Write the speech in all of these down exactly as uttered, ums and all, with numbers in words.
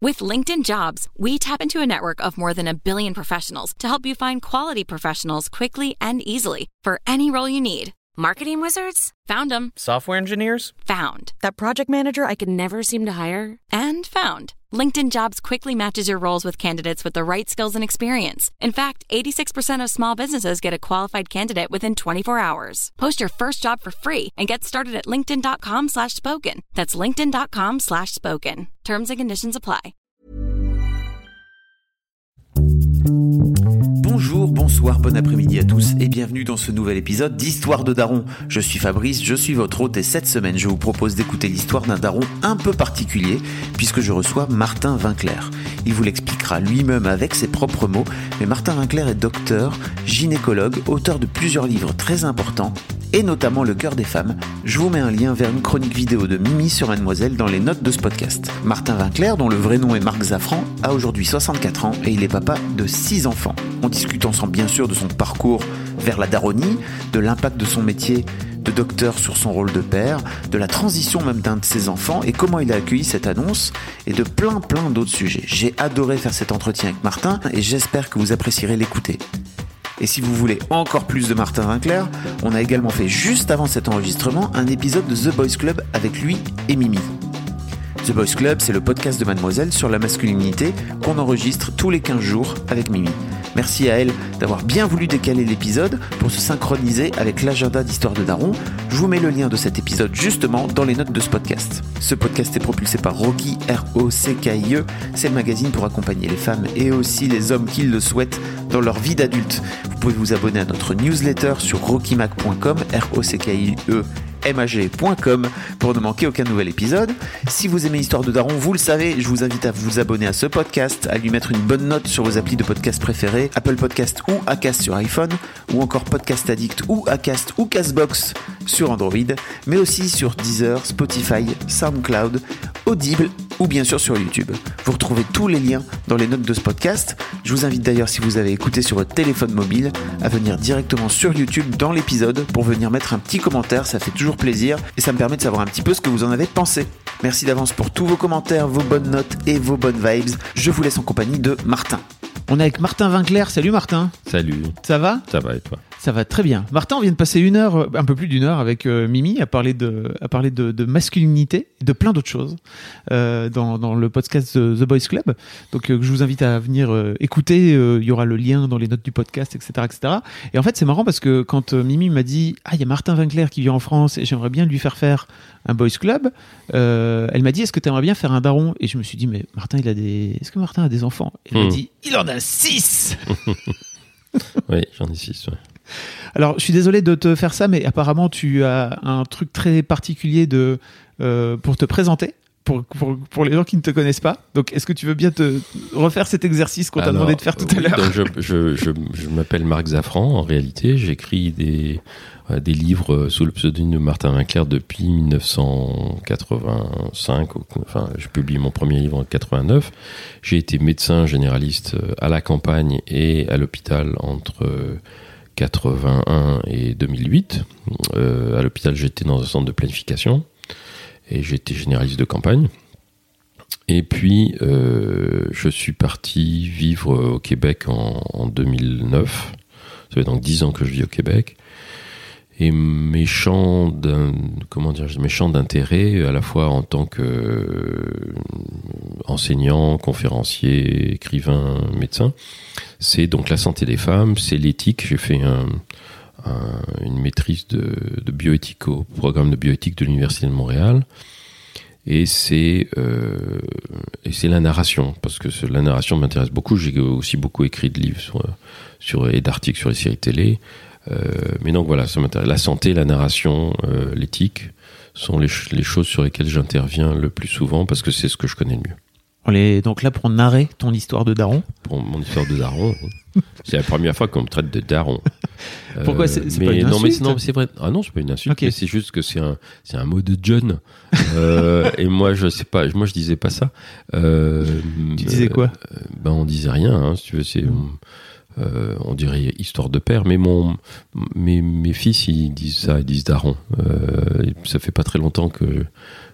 With LinkedIn Jobs, we tap into a network of more than a billion professionals to help you find quality professionals quickly and easily for any role you need. Marketing wizards? Found them. Software engineers? Found. That project manager I could never seem to hire? And found. LinkedIn Jobs quickly matches your roles with candidates with the right skills and experience. In fact, eighty-six percent of small businesses get a qualified candidate within twenty-four hours. Post your first job for free and get started at linkedin.com slash spoken. That's linkedin.com slash spoken. Terms and conditions apply. Bonjour, bonsoir, bon après-midi à tous et bienvenue dans ce nouvel épisode d'Histoire de Daron. Je suis Fabrice, je suis votre hôte et cette semaine je vous propose d'écouter l'histoire d'un daron un peu particulier puisque je reçois Martin Winkler. Il vous l'expliquera lui-même avec ses propres mots, mais Martin Winkler est docteur, gynécologue, auteur de plusieurs livres très importants et notamment Le cœur des femmes. Je vous mets un lien vers une chronique vidéo de Mimi sur Mademoiselle dans les notes de ce podcast. Martin Winkler, dont le vrai nom est Marc Zafran, a aujourd'hui soixante-quatre ans et il est papa de six enfants. On discute ensemble bien sûr de son parcours vers la daronie, de l'impact de son métier de docteur sur son rôle de père, de la transition même d'un de ses enfants et comment il a accueilli cette annonce et de plein plein d'autres sujets. J'ai adoré faire cet entretien avec Martin et j'espère que vous apprécierez l'écouter. Et si vous voulez encore plus de Martin Winkler, on a également fait juste avant cet enregistrement un épisode de The Boys Club avec lui et Mimi. The Boys Club, c'est le podcast de Mademoiselle sur la masculinité qu'on enregistre tous les quinze jours avec Mimi. Merci à elle d'avoir bien voulu décaler l'épisode pour se synchroniser avec l'agenda d'Histoire de Daron. Je vous mets le lien de cet épisode justement dans les notes de ce podcast. Ce podcast est propulsé par Rocky, R O C K I E. C'est le magazine pour accompagner les femmes et aussi les hommes qui le souhaitent dans leur vie d'adulte. Vous pouvez vous abonner à notre newsletter sur rocky mac point com, R O C K I E mag point com pour ne manquer aucun nouvel épisode. Si vous aimez Histoire de Daron, vous le savez, je vous invite à vous abonner à ce podcast, à lui mettre une bonne note sur vos applis de podcast préférés, Apple Podcast ou Acast sur iPhone, ou encore Podcast Addict ou Acast ou Castbox sur Android, mais aussi sur Deezer, Spotify, SoundCloud, Audible ou bien sûr sur YouTube. Vous retrouvez tous les liens dans les notes de ce podcast. Je vous invite d'ailleurs, si vous avez écouté sur votre téléphone mobile, à venir directement sur YouTube dans l'épisode pour venir mettre un petit commentaire, ça fait toujours plaisir et ça me permet de savoir un petit peu ce que vous en avez pensé. Merci d'avance pour tous vos commentaires, vos bonnes notes et vos bonnes vibes. Je vous laisse en compagnie de Martin. On est avec Martin Winkler. Salut Martin. Salut. Ça va ? Ça va et toi ? Ça va très bien. Martin, on vient de passer une heure, un peu plus d'une heure avec euh, Mimi à parler de, à parler de, de masculinité, de plein d'autres choses euh, dans, dans le podcast The, The Boys Club. Donc, euh, je vous invite à venir euh, écouter. Euh, il y aura le lien dans les notes du podcast, et cetera, et cetera. Et en fait, c'est marrant parce que quand euh, Mimi m'a dit « Ah, il y a Martin Winkler qui vient en France et j'aimerais bien lui faire faire un Boys Club. Euh, » Elle m'a dit « Est-ce que tu aimerais bien faire un daron ?» Et je me suis dit « Mais Martin, il a des... Est-ce que Martin a des enfants ?» Elle mmh. m'a dit « Il en a six !» Oui, j'en ai six, ouais. Alors, je suis désolé de te faire ça, mais apparemment, tu as un truc très particulier de, euh, pour te présenter, pour, pour, pour les gens qui ne te connaissent pas. Donc, est-ce que tu veux bien te refaire cet exercice qu'on t'a demandé de faire tout oui, à l'heure ? donc je, je, je, je m'appelle Marc Zafran, en réalité. J'écris des, euh, des livres sous le pseudonyme de Martin Winkler depuis dix-neuf cent quatre-vingt-cinq. Enfin, je publie mon premier livre en quatre-vingt-neuf. J'ai été médecin généraliste à la campagne et à l'hôpital entre... Euh, quatre-vingt-un et deux mille huit. Euh, à l'hôpital, j'étais dans un centre de planification et j'étais généraliste de campagne. Et puis, euh, je suis parti vivre au Québec en, en deux mille neuf. Ça fait donc dix ans que je vis au Québec. Et mes champs, d'un, comment dire, mes champs d'intérêt, à la fois en tant qu'enseignant, conférencier, écrivain, médecin, c'est donc la santé des femmes, c'est l'éthique. J'ai fait un, un, une maîtrise de, de bioéthique au programme de bioéthique de l'Université de Montréal. Et c'est, euh, et c'est la narration, parce que la narration m'intéresse beaucoup. J'ai aussi beaucoup écrit de livres sur, sur, et d'articles sur les séries télé. Euh, mais donc voilà, ça m'intéresse. La santé, la narration, euh, l'éthique sont les, ch- les choses sur lesquelles j'interviens le plus souvent parce que c'est ce que je connais le mieux. On est donc là pour narrer ton histoire de daron. Pour mon histoire de daron, oui. C'est la première fois qu'on me traite de daron. Pourquoi c'est, c'est mais pas une non, insulte? mais non, c'est vrai. Ah non, c'est pas une insulte. Okay. Mais c'est juste que c'est un, c'est un mot de John. euh, et moi, je sais pas. Moi, je disais pas ça. Euh, tu disais quoi? euh, Ben, on disait rien. Hein, si tu veux, c'est. Mm. Euh, on dirait histoire de père, mais mon, mes, mes fils ils disent ça, ils disent daron. Euh, ça fait pas très longtemps que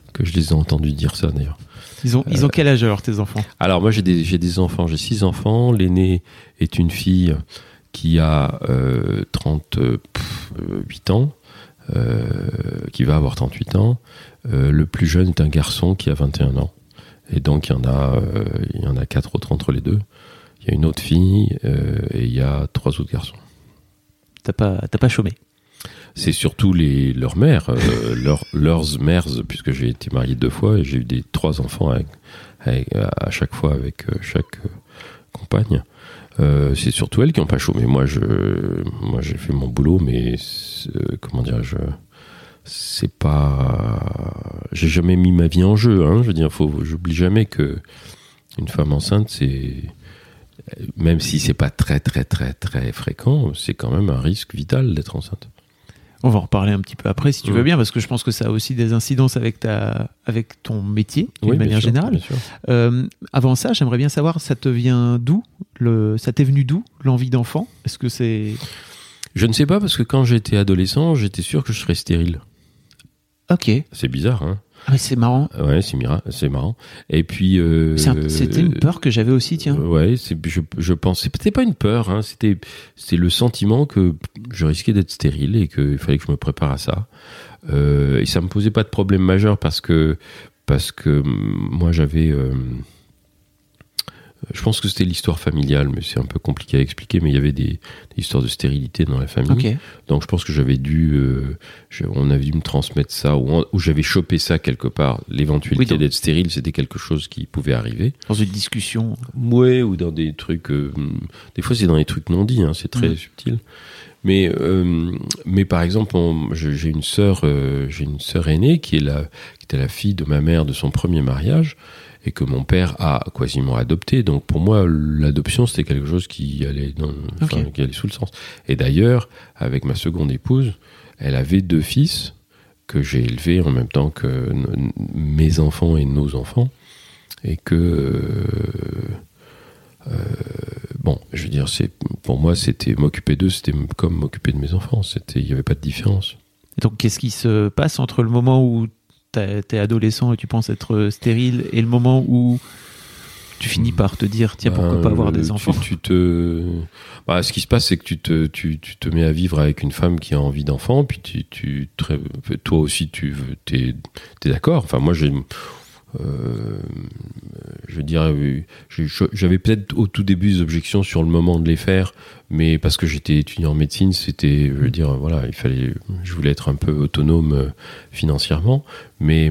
que je les ai entendus dire ça d'ailleurs. Ils ont, ils ont quel âge alors tes enfants ? Alors moi j'ai des, j'ai des enfants, j'ai six enfants. L'aîné est une fille qui a euh, trente-huit ans, euh, qui va avoir trente-huit ans. Euh, le plus jeune est un garçon qui a vingt et un ans. Et donc il y en a, euh, il y en a quatre autres entre les deux. Il y a une autre fille euh, et il y a trois autres garçons. T'as pas, t'as pas chômé ? C'est surtout les, leurs mères, euh, leur, leurs mères, puisque j'ai été marié deux fois et j'ai eu des trois enfants avec, avec, à chaque fois avec euh, chaque euh, compagne. Euh, c'est surtout elles qui n'ont pas chômé. Moi, je, moi, j'ai fait mon boulot, mais euh, comment dire, je, c'est pas, j'ai jamais mis ma vie en jeu. Hein, je veux dire, faut, j'oublie jamais que une femme enceinte, c'est, même si c'est pas très, très, très, très fréquent, c'est quand même un risque vital d'être enceinte. On va en reparler un petit peu après si tu mmh. veux bien, parce que je pense que ça a aussi des incidences avec, ta, avec ton métier, d'une oui, manière sûr, générale. Euh, avant ça, j'aimerais bien savoir, ça te vient d'où le, ça t'est venu d'où l'envie d'enfant ? Est-ce que c'est... Je ne sais pas, parce que quand j'étais adolescent, j'étais sûr que je serais stérile. Ok. C'est bizarre, hein ? Ah, mais c'est marrant. Ouais, c'est, mira- c'est marrant. Et puis... Euh, c'est un, c'était une peur que j'avais aussi, tiens. Euh, ouais, c'est, je, je pense... C'était pas une peur, hein, c'était, c'était le sentiment que je risquais d'être stérile et qu'il fallait que je me prépare à ça. Euh, et ça me posait pas de problème majeur parce que, parce que moi, j'avais... Euh, je pense que c'était l'histoire familiale, mais c'est un peu compliqué à expliquer, mais il y avait des, des histoires de stérilité dans la famille. Okay. Donc je pense que j'avais dû... Euh, je, on avait dû me transmettre ça, ou, ou j'avais chopé ça quelque part. L'éventualité oui, donc, d'être stérile, c'était quelque chose qui pouvait arriver. Dans une discussion. Ouais, ou dans des trucs... Euh, des fois, c'est dans des trucs non dits, hein, c'est très mmh. subtil. Mais, euh, mais par exemple, on, je, j'ai une sœur, euh, j'ai une sœur aînée qui, est la, qui était la fille de ma mère de son premier mariage, et que mon père a quasiment adopté. Donc pour moi, l'adoption, c'était quelque chose qui allait, dans, okay. enfin, qui allait sous le sens. Et d'ailleurs, avec ma seconde épouse, elle avait deux fils que j'ai élevés en même temps que n- mes enfants et nos enfants. Et que... Euh, euh, bon, je veux dire, c'est, pour moi, c'était m'occuper d'eux, c'était comme m'occuper de mes enfants. C'était, il n'y avait pas de différence. Et donc, qu'est-ce qui se passe entre le moment où t'es adolescent et tu penses être stérile et le moment où tu finis par te dire tiens, pourquoi bah, pas avoir des enfants ? tu, tu te... bah, ce qui se passe, c'est que tu te, tu, tu te mets à vivre avec une femme qui a envie d'enfant, puis tu, tu, toi aussi tu es d'accord. Enfin, moi j'ai... Euh, je veux dire, j'avais peut-être au tout début des objections sur le moment de les faire, mais parce que j'étais étudiant en médecine, c'était, je veux dire, voilà, il fallait, je voulais être un peu autonome financièrement, mais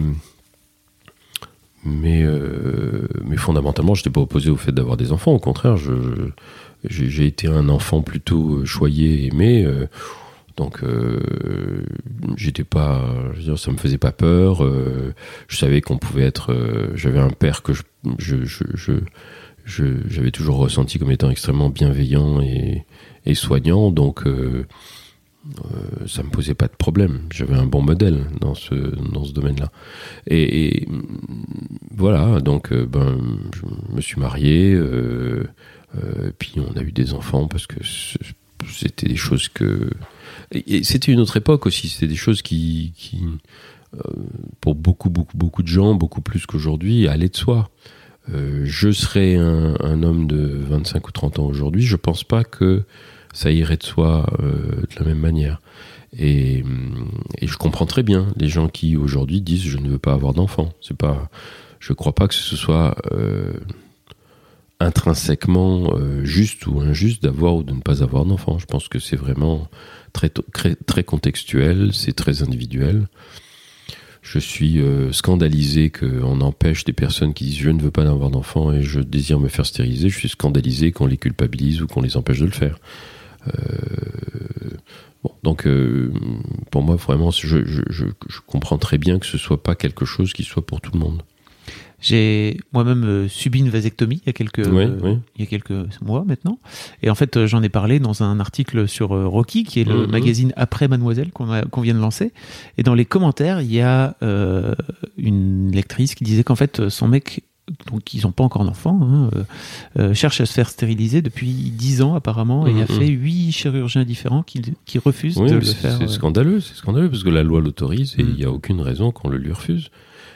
mais euh, mais fondamentalement, j'étais pas opposé au fait d'avoir des enfants. Au contraire, je, je j'ai été un enfant plutôt choyé, aimé. Euh, Donc, euh, j'étais pas, je veux dire, ça me faisait pas peur. Euh, je savais qu'on pouvait être. Euh, j'avais un père que je, je, je, je, je, j'avais toujours ressenti comme étant extrêmement bienveillant et, et soignant. Donc, euh, euh, ça me posait pas de problème. J'avais un bon modèle dans ce dans ce domaine-là. Et, et voilà. Donc, euh, ben, je me suis marié. Euh, euh, puis on a eu des enfants parce que c'était des choses que Et c'était une autre époque aussi, c'était des choses qui, qui euh, pour beaucoup, beaucoup, beaucoup de gens, beaucoup plus qu'aujourd'hui, allaient de soi. Euh, je serais un, un homme de vingt-cinq ou trente ans aujourd'hui, je pense pas que ça irait de soi euh, de la même manière. Et, et je comprends très bien les gens qui aujourd'hui disent je ne veux pas avoir d'enfant. C'est pas, je crois pas que ce soit euh, intrinsèquement euh, juste ou injuste d'avoir ou de ne pas avoir d'enfant. Je pense que c'est vraiment très, très, très contextuel, c'est très individuel. Je suis euh, scandalisé qu'on empêche des personnes qui disent je ne veux pas avoir d'enfant et je désire me faire stériliser. Je suis scandalisé qu'on les culpabilise ou qu'on les empêche de le faire. Euh, bon, donc euh, pour moi vraiment je, je, je, je comprends très bien que ce soit pas quelque chose qui soit pour tout le monde. J'ai moi-même euh, subi une vasectomie il y a quelques oui, euh, oui. il y a quelques mois maintenant, et en fait euh, j'en ai parlé dans un article sur euh, Rocky, qui est le mmh, magazine après Mademoiselle qu'on, a, qu'on vient de lancer, et dans les commentaires il y a euh, une lectrice qui disait qu'en fait son mec, donc ils n'ont pas encore d'enfant, hein, euh, euh, cherche à se faire stériliser depuis dix ans apparemment, et mmh, il a fait huit chirurgiens différents qui, qui refusent oui, de le c'est, faire. C'est euh... scandaleux, c'est scandaleux parce que la loi l'autorise et il mmh. n'y a aucune raison qu'on le lui refuse.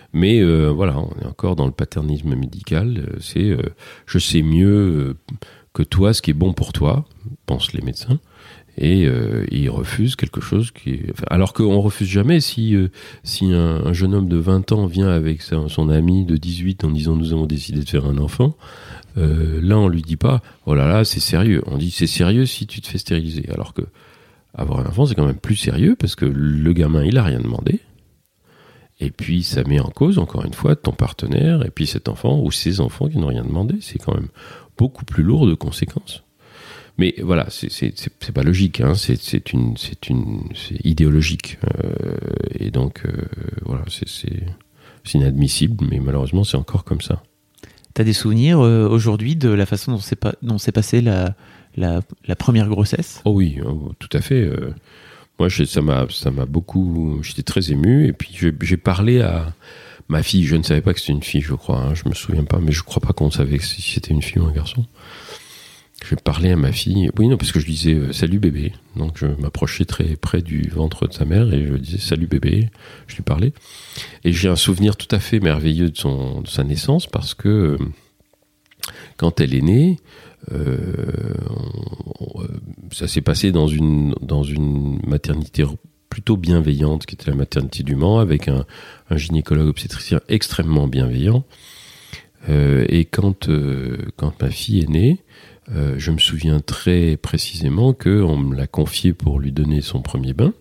Mais euh, voilà, on est encore dans le paternisme médical. C'est euh, je sais mieux que toi ce qui est bon pour toi, pensent les médecins. Et euh, ils refusent quelque chose qui est... Enfin, alors qu'on refuse jamais si, euh, si un, un jeune homme de vingt ans vient avec sa, son ami de dix-huit en disant nous avons décidé de faire un enfant, euh, là on lui dit pas oh là là c'est sérieux, on dit c'est sérieux si tu te fais stériliser, alors que avoir un enfant c'est quand même plus sérieux parce que le gamin il a rien demandé et puis ça met en cause encore une fois ton partenaire et puis cet enfant ou ces enfants qui n'ont rien demandé, c'est quand même beaucoup plus lourd de conséquences. Mais voilà, c'est, c'est, c'est, c'est pas logique, hein. c'est, c'est, une, c'est, une, c'est idéologique. Euh, et donc, euh, voilà, c'est, c'est, c'est inadmissible, mais malheureusement, c'est encore comme ça. T'as des souvenirs euh, aujourd'hui de la façon dont s'est, pas, dont s'est passée la, la, la première grossesse ? Oh oui, oh, tout à fait. Euh, moi, j'ai, ça, m'a, ça m'a beaucoup... J'étais très ému, et puis j'ai, j'ai parlé à ma fille. Je ne savais pas que c'était une fille, je crois. Hein, je me souviens pas, mais je crois pas qu'on savait si c'était une fille ou un garçon. Je parlais à ma fille, oui non parce que je disais euh, salut bébé, donc je m'approchais très près du ventre de sa mère et je disais salut bébé, je lui parlais et j'ai un souvenir tout à fait merveilleux de, son, de sa naissance parce que euh, quand elle est née, euh, on, on, ça s'est passé dans une, dans une maternité plutôt bienveillante qui était la maternité du Mans avec un, un gynécologue obstétricien extrêmement bienveillant euh, et quand, euh, quand ma fille est née, Euh, je me souviens très précisément qu'on me l'a confié pour lui donner son premier bain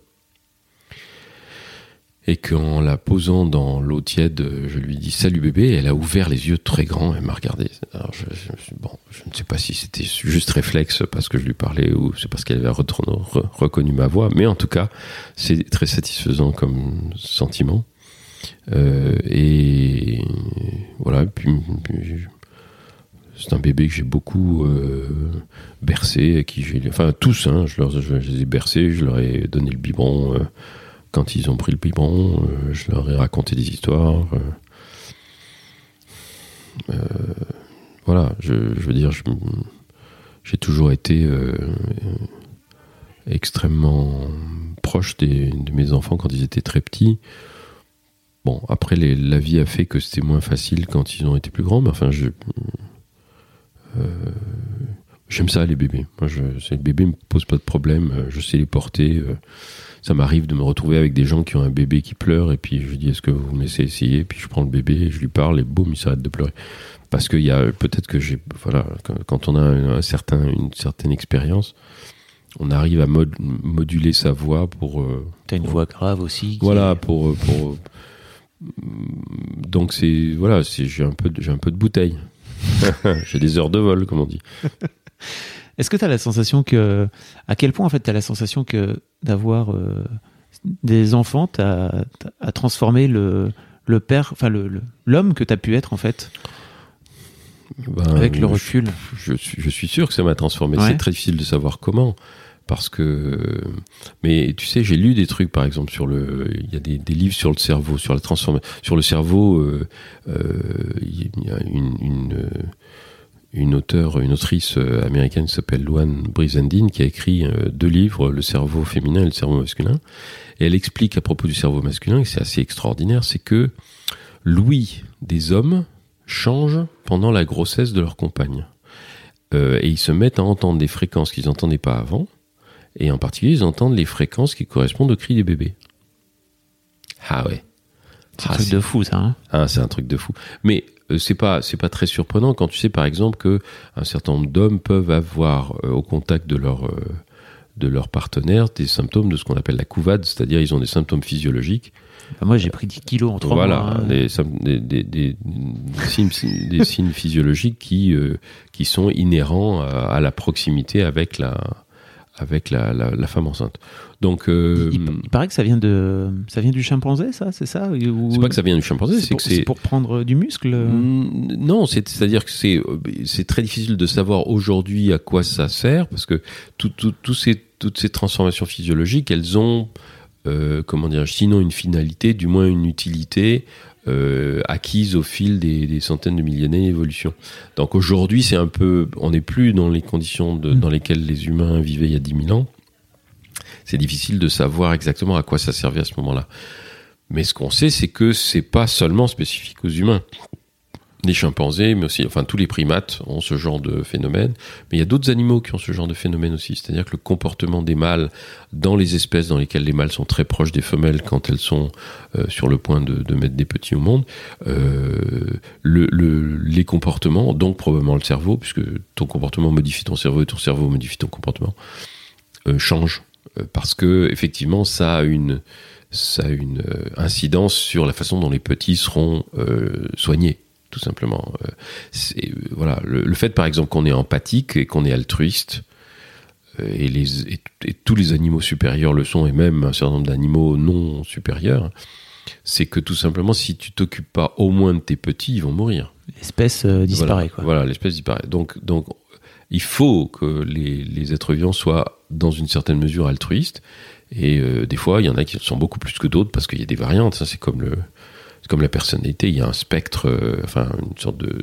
et qu'en la posant dans l'eau tiède, je lui dis « Salut bébé » et elle a ouvert les yeux très grands et elle m'a regardé. Alors je, je, bon, je ne sais pas si c'était juste réflexe parce que je lui parlais ou c'est parce qu'elle avait re- re- reconnu ma voix, mais en tout cas, c'est très satisfaisant comme sentiment. Euh, et voilà, puis... puis c'est un bébé que j'ai beaucoup euh, bercé, qui j'ai, enfin tous, hein, je, leur, je, je les ai bercés, je leur ai donné le biberon euh, quand ils ont pris le biberon, euh, je leur ai raconté des histoires. Euh, euh, voilà, je, je veux dire, je, j'ai toujours été euh, extrêmement proche des, de mes enfants quand ils étaient très petits. Bon, après, les, la vie a fait que c'était moins facile quand ils ont été plus grands, mais enfin, je... Euh, j'aime ça les bébés. Moi, je, les bébés me posent pas de problème. Je sais les porter. Euh, ça m'arrive de me retrouver avec des gens qui ont un bébé qui pleure et puis je dis est-ce que vous me laissez essayer, puis je prends le bébé et je lui parle et boum il s'arrête de pleurer. Parce qu'il y a peut-être que j'ai voilà quand on a un, un certain une certaine expérience, on arrive à mod, moduler sa voix pour. Euh, T'as une pour, voix grave aussi. Voilà est... pour pour. Donc c'est voilà c'est j'ai un peu de, j'ai un peu de bouteille. J'ai des heures de vol, comme on dit. Est-ce que tu as la sensation que... À quel point, en fait, tu as la sensation que d'avoir euh, des enfants t'a, t'a transformé le, le père, enfin le, le, l'homme que tu as pu être, en fait, ben, avec le recul? Je, je, suis, je suis sûr que ça m'a transformé. Ouais. C'est très difficile de savoir comment. Parce que, mais tu sais, j'ai lu des trucs, par exemple, sur le, il y a des, des livres sur le cerveau, sur la transformation, sur le cerveau. Euh, euh, il y a une, une, une auteure, une autrice américaine qui s'appelle Luann Brizendine qui a écrit deux livres, le cerveau féminin et le cerveau masculin. Et elle explique à propos du cerveau masculin, et c'est assez extraordinaire, c'est que l'ouïe des hommes change pendant la grossesse de leur compagne, euh, et ils se mettent à entendre des fréquences qu'ils n'entendaient pas avant. Et en particulier, ils entendent les fréquences qui correspondent au cri des bébés. Ah ouais. C'est ah, un truc c'est... de fou, ça. Hein ah, c'est un truc de fou. Mais euh, c'est pas, c'est pas très surprenant quand tu sais, par exemple, que un certain nombre d'hommes peuvent avoir euh, au contact de leur euh, de leur partenaire des symptômes de ce qu'on appelle la couvade, c'est-à-dire ils ont des symptômes physiologiques. Bah moi, j'ai pris dix kilos en trois voilà, mois. Voilà, des, des, des, des, des, signes, des signes physiologiques qui euh, qui sont inhérents à, à la proximité avec la avec la, la, la femme enceinte. Donc, euh, il, il, il paraît que ça vient de, ça vient du chimpanzé, ça, c'est ça ou... C'est pas que ça vient du chimpanzé, c'est, c'est, pour, que c'est... c'est pour prendre du muscle. Non, c'est, c'est-à-dire que c'est, c'est très difficile de savoir aujourd'hui à quoi ça sert, parce que tout, tout, tout ces, toutes ces transformations physiologiques, elles ont, euh, comment dire, sinon une finalité, du moins une utilité. Euh, acquise au fil des, des centaines de millénaires d'évolution. Donc aujourd'hui, c'est un peu, on n'est plus dans les conditions de, mmh. dans lesquelles les humains vivaient il y a dix mille ans. C'est difficile de savoir exactement à quoi ça servait à ce moment-là. Mais ce qu'on sait, c'est que c'est pas seulement spécifique aux humains. Les chimpanzés, mais aussi, enfin, tous les primates ont ce genre de phénomène. Mais il y a d'autres animaux qui ont ce genre de phénomène aussi. C'est-à-dire que le comportement des mâles dans les espèces dans lesquelles les mâles sont très proches des femelles quand elles sont euh, sur le point de, de mettre des petits au monde, euh, le, le, les comportements, donc probablement le cerveau, puisque ton comportement modifie ton cerveau et ton cerveau modifie ton comportement, euh, changent. Euh, parce que, effectivement, ça a une, ça a une euh, incidence sur la façon dont les petits seront euh, soignés. Tout simplement. C'est, voilà, le, le fait, par exemple, qu'on est empathique et qu'on est altruiste, et, les, et, et tous les animaux supérieurs le sont, et même un certain nombre d'animaux non supérieurs, c'est que tout simplement, si tu t'occupes pas au moins de tes petits, ils vont mourir. L'espèce euh, disparaît. Voilà, quoi. Voilà, l'espèce disparaît. Donc, donc, il faut que les, les êtres vivants soient, dans une certaine mesure, altruistes. Et euh, des fois, il y en a qui sont beaucoup plus que d'autres, parce qu'il y a des variantes. Ça, c'est comme le... comme la personnalité, il y a un spectre, euh, enfin une sorte de,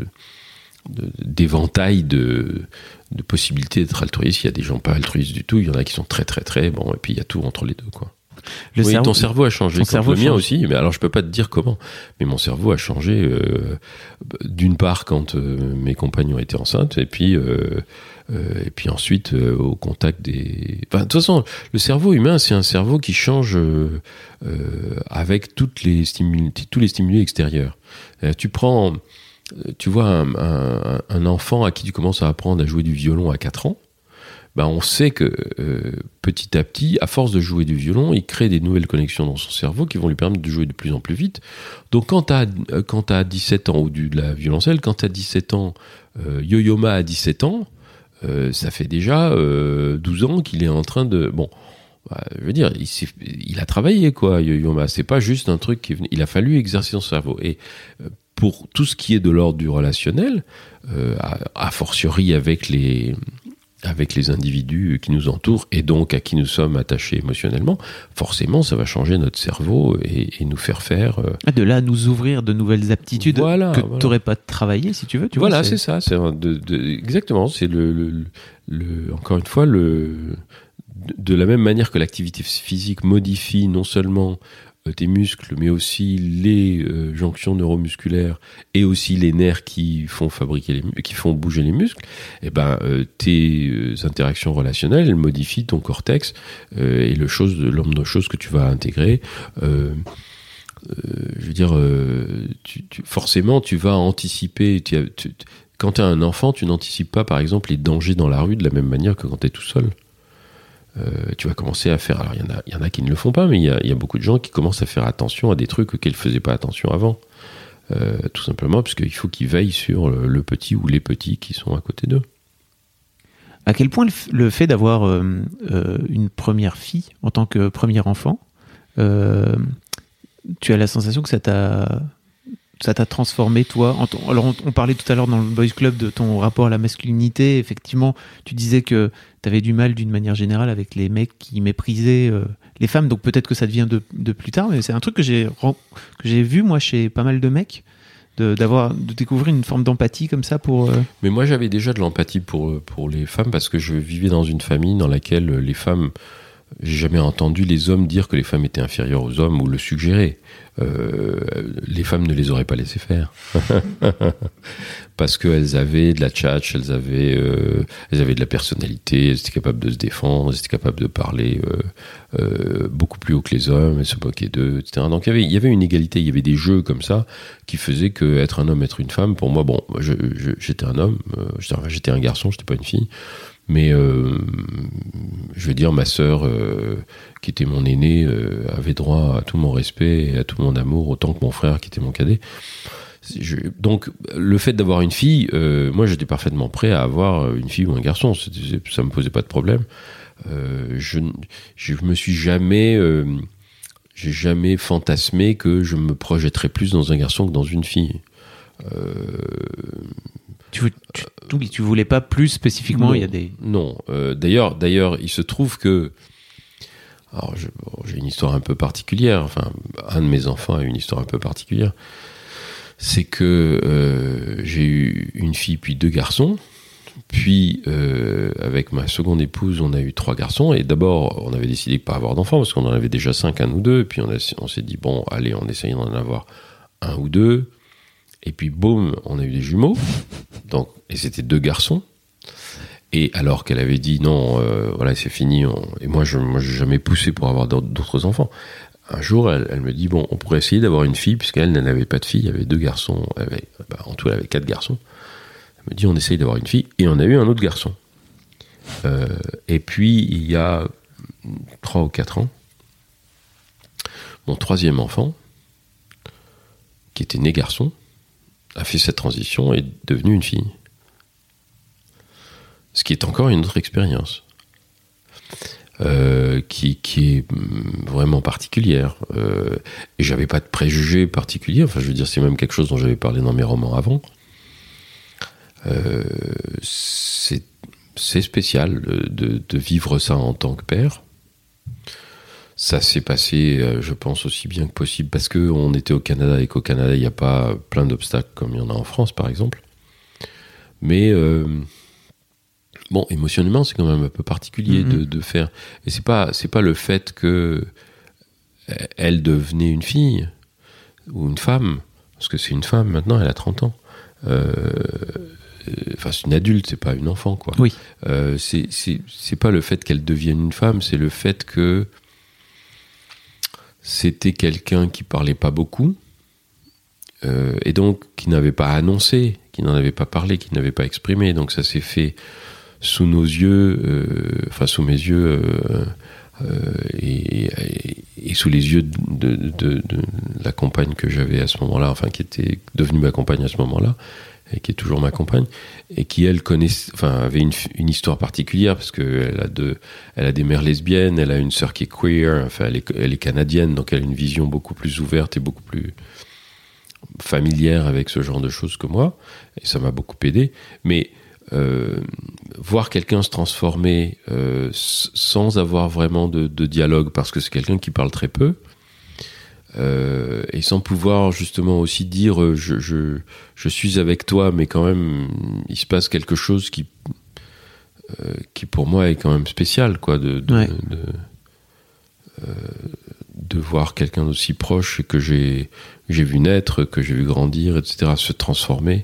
de d'éventail de, de possibilités d'être altruiste. Il y a des gens pas altruistes du tout, il y en a qui sont très très très bon, et puis il y a tout entre les deux, quoi. Le oui, cerveau, ton cerveau a changé, comme cerveau le mien change. Aussi. Mais alors je peux pas te dire comment. Mais mon cerveau a changé euh, d'une part quand euh, mes compagnons étaient enceintes, et puis euh, euh, et puis ensuite euh, au contact des. Enfin, de toute façon, le cerveau humain, c'est un cerveau qui change euh, euh, avec toutes les stimuli, tous les stimuli extérieurs. Euh, tu prends, tu vois un, un, un enfant à qui tu commences à apprendre à jouer du violon à quatre ans. Ben on sait que euh, petit à petit, à force de jouer du violon, il crée des nouvelles connexions dans son cerveau qui vont lui permettre de jouer de plus en plus vite. Donc quand tu as euh, quand tu as dix-sept ans, ou du, de la violoncelle, quand tu as dix-sept ans, euh, Yo-Yo Ma a dix-sept ans, euh, ça fait déjà euh, douze ans qu'il est en train de... Bon, bah, je veux dire, il, il a travaillé, quoi, Yo-Yo Ma. C'est pas juste un truc qui est venu... Il a fallu exercer son cerveau. Et euh, pour tout ce qui est de l'ordre du relationnel, euh, a, a fortiori avec les... avec les individus qui nous entourent et donc à qui nous sommes attachés émotionnellement, forcément ça va changer notre cerveau et, et nous faire faire... Euh... De là à nous ouvrir de nouvelles aptitudes voilà, que voilà. tu n'aurais pas travaillé si tu veux. Tu voilà, vois, c'est... c'est ça. C'est un, de, de, exactement, c'est le, le, le, encore une fois, le, de la même manière que l'activité physique modifie non seulement tes muscles, mais aussi les euh, jonctions neuromusculaires et aussi les nerfs qui font fabriquer les, qui font bouger les muscles. Et ben, euh, tes euh, interactions relationnelles, elles modifient ton cortex euh, et le chose, l'homme de choses que tu vas intégrer. Euh, euh, je veux dire, euh, tu, tu, forcément, tu vas anticiper. Tu, tu, quand tu as un enfant, tu n'anticipes pas, par exemple, les dangers dans la rue de la même manière que quand tu es tout seul. Euh, tu vas commencer à faire... Alors, il y en a, il y en a qui ne le font pas, mais il y a, il y a beaucoup de gens qui commencent à faire attention à des trucs auxquels ils ne faisaient pas attention avant. Euh, tout simplement parce qu'il faut qu'ils veillent sur le, le petit ou les petits qui sont à côté d'eux. À quel point le, f- le fait d'avoir euh, euh, une première fille en tant que premier enfant, euh, tu as la sensation que ça t'a... ça t'a transformé, toi en ton... Alors, on, on parlait tout à l'heure dans le Boys Club de ton rapport à la masculinité. Effectivement, tu disais que tu avais du mal, d'une manière générale, avec les mecs qui méprisaient euh, les femmes. Donc, peut-être que ça devient de, de plus tard. Mais c'est un truc que j'ai, que j'ai vu, moi, chez pas mal de mecs, de, d'avoir, de découvrir une forme d'empathie comme ça pour... Euh... Mais moi, j'avais déjà de l'empathie pour, pour les femmes parce que je vivais dans une famille dans laquelle les femmes... J'ai jamais entendu les hommes dire que les femmes étaient inférieures aux hommes ou le suggérer. Euh, les femmes ne les auraient pas laissé faire. Parce qu'elles avaient de la tchatch, elles avaient, euh, elles avaient de la personnalité, elles étaient capables de se défendre, elles étaient capables de parler euh, euh, beaucoup plus haut que les hommes, elles se moquaient d'eux, et cetera. Donc il y avait, il y avait une égalité, il y avait des jeux comme ça qui faisaient que être un homme, être une femme, pour moi, bon, je, je, j'étais un homme, euh, j'étais, j'étais un garçon, j'étais pas une fille. Mais euh, je veux dire, ma sœur, euh, qui était mon aînée, euh, avait droit à tout mon respect et à tout mon amour, autant que mon frère, qui était mon cadet. Je, donc, le fait d'avoir une fille, euh, moi, j'étais parfaitement prêt à avoir une fille ou un garçon. C'était, ça me posait pas de problème. Euh, je, je me suis jamais, euh, j'ai jamais fantasmé que je me projetterais plus dans un garçon que dans une fille. Euh, Tu, tu, tu, tu voulais pas plus spécifiquement, non, il y a des... Non, euh, d'ailleurs, d'ailleurs, il se trouve que... Alors, je, bon, j'ai une histoire un peu particulière, enfin, un de mes enfants a une histoire un peu particulière. C'est que euh, j'ai eu une fille puis deux garçons, puis, euh, avec ma seconde épouse, on a eu trois garçons. Et d'abord, on avait décidé de pas avoir d'enfants parce qu'on en avait déjà cinq, un ou deux. Et puis on, a, on s'est dit bon, allez, on essaye d'en avoir un ou deux. Et puis boum, on a eu des jumeaux. Donc, et c'était deux garçons. Et alors qu'elle avait dit non, euh, voilà, c'est fini. On... Et moi, je n'ai jamais poussé pour avoir d'autres enfants. Un jour, elle, elle me dit bon, on pourrait essayer d'avoir une fille, puisqu'elle n'avait pas de fille. Il y avait deux garçons. Elle avait, bah, en tout, elle avait quatre garçons. Elle me dit on essaye d'avoir une fille. Et on a eu un autre garçon. Euh, et puis, il y a trois ou quatre ans, mon troisième enfant, qui était né garçon, a fait cette transition et est devenu une fille. Ce qui est encore une autre expérience. Euh, qui, qui est vraiment particulière. Euh, et j'avais pas de préjugés particuliers. Enfin, je veux dire, c'est même quelque chose dont j'avais parlé dans mes romans avant. Euh, c'est, c'est spécial de, de vivre ça en tant que père. Ça s'est passé, je pense, aussi bien que possible parce qu'on était au Canada et qu'au Canada, il n'y a pas plein d'obstacles comme il y en a en France, par exemple. Mais... Euh, Bon, émotionnellement, c'est quand même un peu particulier mmh. de, de faire... Et c'est pas, c'est pas le fait que elle devenait une fille ou une femme, parce que c'est une femme maintenant, elle a trente ans. Euh, enfin, c'est une adulte, c'est pas une enfant, quoi. Oui. Euh, c'est, c'est, c'est pas le fait qu'elle devienne une femme, c'est le fait que c'était quelqu'un qui parlait pas beaucoup, euh, et donc qui n'avait pas annoncé, qui n'en avait pas parlé, qui n'avait pas exprimé. Donc ça s'est fait... sous nos yeux, euh, enfin sous mes yeux euh, euh, et, et, et sous les yeux de, de, de, de la compagne que j'avais à ce moment-là, enfin qui était devenue ma compagne à ce moment-là, et qui est toujours ma compagne, et qui elle connaissait, enfin avait une, une histoire particulière parce qu'elle a de, elle a des mères lesbiennes, elle a une sœur qui est queer, enfin elle est, elle est canadienne, donc elle a une vision beaucoup plus ouverte et beaucoup plus familière avec ce genre de choses que moi, et ça m'a beaucoup aidé, mais Euh, voir quelqu'un se transformer euh, sans avoir vraiment de, de dialogue, parce que c'est quelqu'un qui parle très peu, euh, et sans pouvoir justement aussi dire euh, je, je, je suis avec toi, mais quand même il se passe quelque chose qui, euh, qui pour moi est quand même spécial, quoi, de, de, ouais. de, euh, de voir quelqu'un d'aussi proche que j'ai, j'ai vu naître, que j'ai vu grandir, et cetera, se transformer.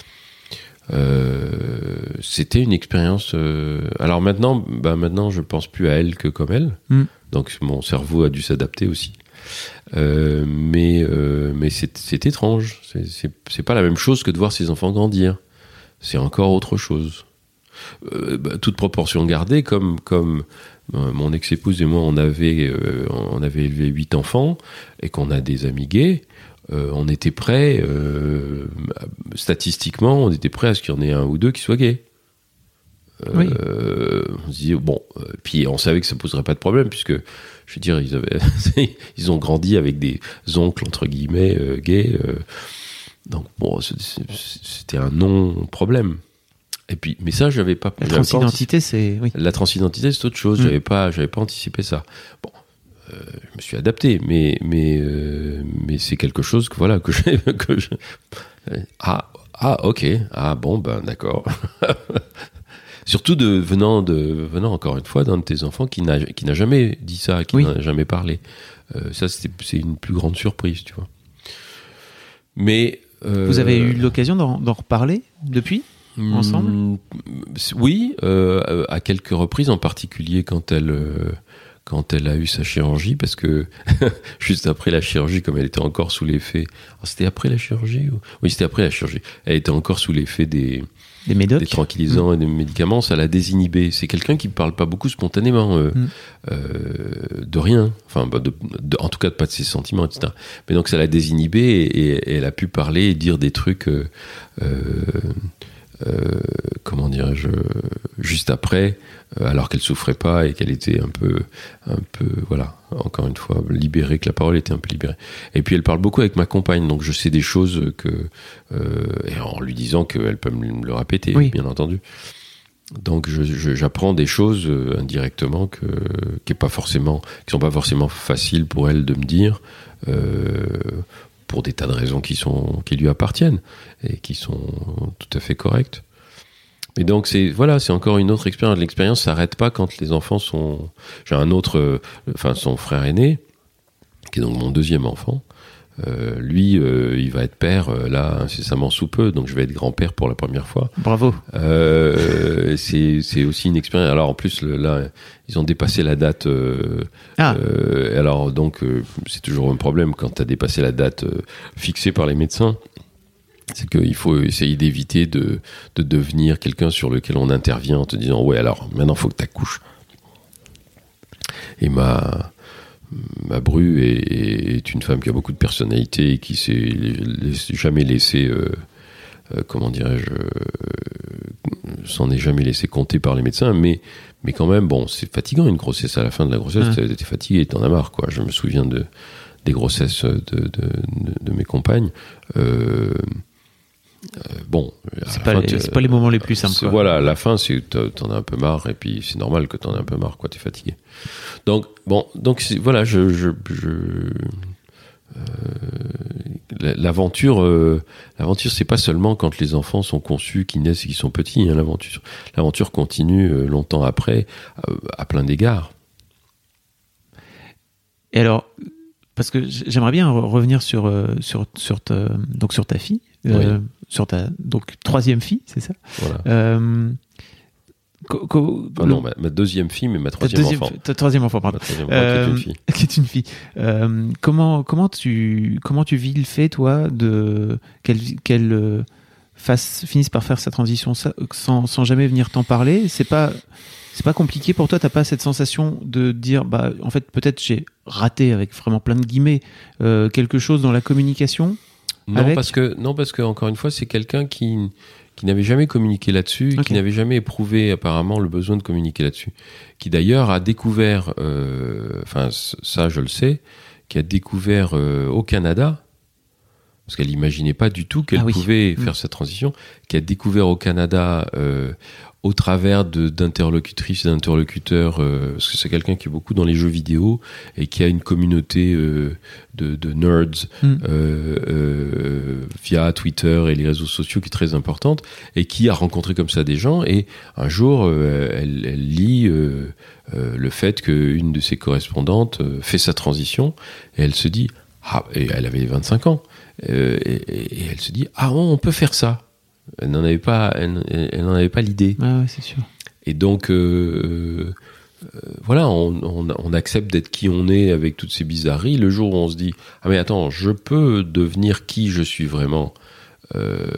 Euh, c'était une expérience. Euh... Alors maintenant, bah maintenant, je pense plus à elle que comme elle. Mm. Donc mon cerveau a dû s'adapter aussi. Euh, mais euh, mais c'est, c'est étrange. C'est, c'est, c'est pas la même chose que de voir ses enfants grandir. C'est encore autre chose. Euh, bah, toute proportion gardée, comme comme euh, mon ex-épouse et moi, on avait euh, on avait élevé huit enfants et qu'on a des amis gays. Euh, on était prêt, euh, statistiquement, on était prêt à ce qu'il y en ait un ou deux qui soient gays. Euh, oui. On se dit, bon, euh, puis on savait que ça poserait pas de problème, puisque, je veux dire, ils, avaient, ils ont grandi avec des oncles, entre guillemets, euh, gays. Euh, donc, bon, c'était un non-problème. Et puis, mais ça, j'avais pas... La transidentité, c'est... Oui. La transidentité, c'est autre chose. Mmh. J'avais pas, j'avais pas anticipé ça. Bon. Euh, je me suis adapté, mais mais euh, mais c'est quelque chose que voilà que j'ai que je ah ah ok ah bon ben d'accord. Surtout de venant de venant encore une fois d'un de tes enfants qui n'a qui n'a jamais dit ça, qui oui. n'en a jamais parlé. Euh, ça c'était c'est une plus grande surprise, tu vois. Mais euh, vous avez eu l'occasion d'en, d'en reparler depuis ensemble? mm, Oui, euh, à quelques reprises, en particulier quand elle euh, quand elle a eu sa chirurgie, parce que juste après la chirurgie, comme elle était encore sous l'effet... Oh, c'était après la chirurgie ou... Oui, c'était après la chirurgie. Elle était encore sous l'effet des, des, médocs. des tranquillisants mmh. et des médicaments, ça l'a désinhibée. C'est quelqu'un qui ne parle pas beaucoup spontanément, euh, mmh. euh, de rien, enfin, de, de, en tout cas pas de ses sentiments, et cetera. Mais donc ça l'a désinhibée et, et, et elle a pu parler et dire des trucs... Euh, euh, Euh, comment dirais-je, juste après, euh, alors qu'elle souffrait pas et qu'elle était un peu, un peu, voilà, encore une fois, libérée, que la parole était un peu libérée. Et puis elle parle beaucoup avec ma compagne, donc je sais des choses que, euh, et en lui disant qu'elle peut me le répéter, oui. bien entendu. Donc je, je, j'apprends des choses euh, indirectement que, qui est pas forcément, qui sont pas forcément faciles pour elle de me dire. Euh, pour des tas de raisons qui sont qui lui appartiennent et qui sont tout à fait correctes. Et donc c'est voilà, c'est encore une autre expérience. L'expérience s'arrête pas quand les enfants sont. J'ai un autre, euh, enfin son frère aîné, qui est donc mon deuxième enfant. Euh, lui, euh, il va être père euh, là incessamment sous peu, donc je vais être grand-père pour la première fois. Bravo. Euh, c'est c'est aussi une expérience. Alors en plus le, là, ils ont dépassé la date. Euh, ah. Euh, alors donc euh, c'est toujours un problème quand tu as dépassé la date euh, fixée par les médecins. C'est qu'il faut essayer d'éviter de, de devenir quelqu'un sur lequel on intervient en te disant ouais alors maintenant il faut que tu accouches. Et ma, ma bru est, est une femme qui a beaucoup de personnalité et qui s'est jamais laissé euh, euh, comment dirais-je euh, s'en est jamais laissé compter par les médecins, mais, mais quand même bon c'est fatigant une grossesse. À la fin de la grossesse mmh. t'es fatigué et t'en as marre quoi. Je me souviens de, des grossesses de, de, de, de mes compagnes euh, Euh, bon, c'est pas, fin, les, c'est pas les moments les plus simples. Voilà, à la fin, c'est, t'en as un peu marre, et puis c'est normal que t'en aies un peu marre, quoi, t'es fatigué. Donc, bon, donc c'est, voilà, je, je, je euh, l'aventure, euh, l'aventure, c'est pas seulement quand les enfants sont conçus, qu'ils naissent et qu'ils sont petits. Hein, l'aventure, l'aventure continue euh, longtemps après, euh, à plein d'égards. Et alors, parce que j'aimerais bien revenir sur sur sur ta, donc sur ta fille. Euh, oui. Sur ta donc troisième fille, c'est ça. Voilà. Euh, co- co- enfin, non, ma, ma deuxième fille, mais ma troisième ta deuxième, enfant. Ta troisième enfant, pardon. Ma troisième enfant, euh, qui est une fille. Qui est une fille. Euh, comment comment tu comment tu vis le fait toi de qu'elle qu'elle euh, fasse finisse par faire sa transition sans sans jamais venir t'en parler. C'est pas c'est pas compliqué pour toi. T'as pas cette sensation de dire bah en fait peut-être j'ai raté avec vraiment plein de guillemets euh, quelque chose dans la communication. Non, avec... parce que, non, parce que, encore une fois, c'est quelqu'un qui, qui n'avait jamais communiqué là-dessus, okay. qui n'avait jamais éprouvé, apparemment, le besoin de communiquer là-dessus. Qui, d'ailleurs, a découvert, euh, enfin, ça, je le sais, qui a découvert euh, au Canada, parce qu'elle n'imaginait pas du tout qu'elle ah oui. pouvait mmh. faire cette transition, qui a découvert au Canada, euh, au travers de, d'interlocutrices et d'interlocuteurs, euh, parce que c'est quelqu'un qui est beaucoup dans les jeux vidéo et qui a une communauté euh, de, de nerds mm. euh, euh, via Twitter et les réseaux sociaux qui est très importante et qui a rencontré comme ça des gens. Et un jour, euh, elle, elle lit euh, euh, le fait qu'une de ses correspondantes euh, fait sa transition et elle se dit, ah, et elle avait vingt-cinq ans, euh, et, et elle se dit, ah bon, on peut faire ça. Elle n'en avait pas, elle, elle n'en avait pas l'idée. Ah ouais, c'est sûr. Et donc, euh, euh, voilà, on, on, on accepte d'être qui on est avec toutes ces bizarreries. Le jour où on se dit, ah mais attends, je peux devenir qui je suis vraiment. Euh,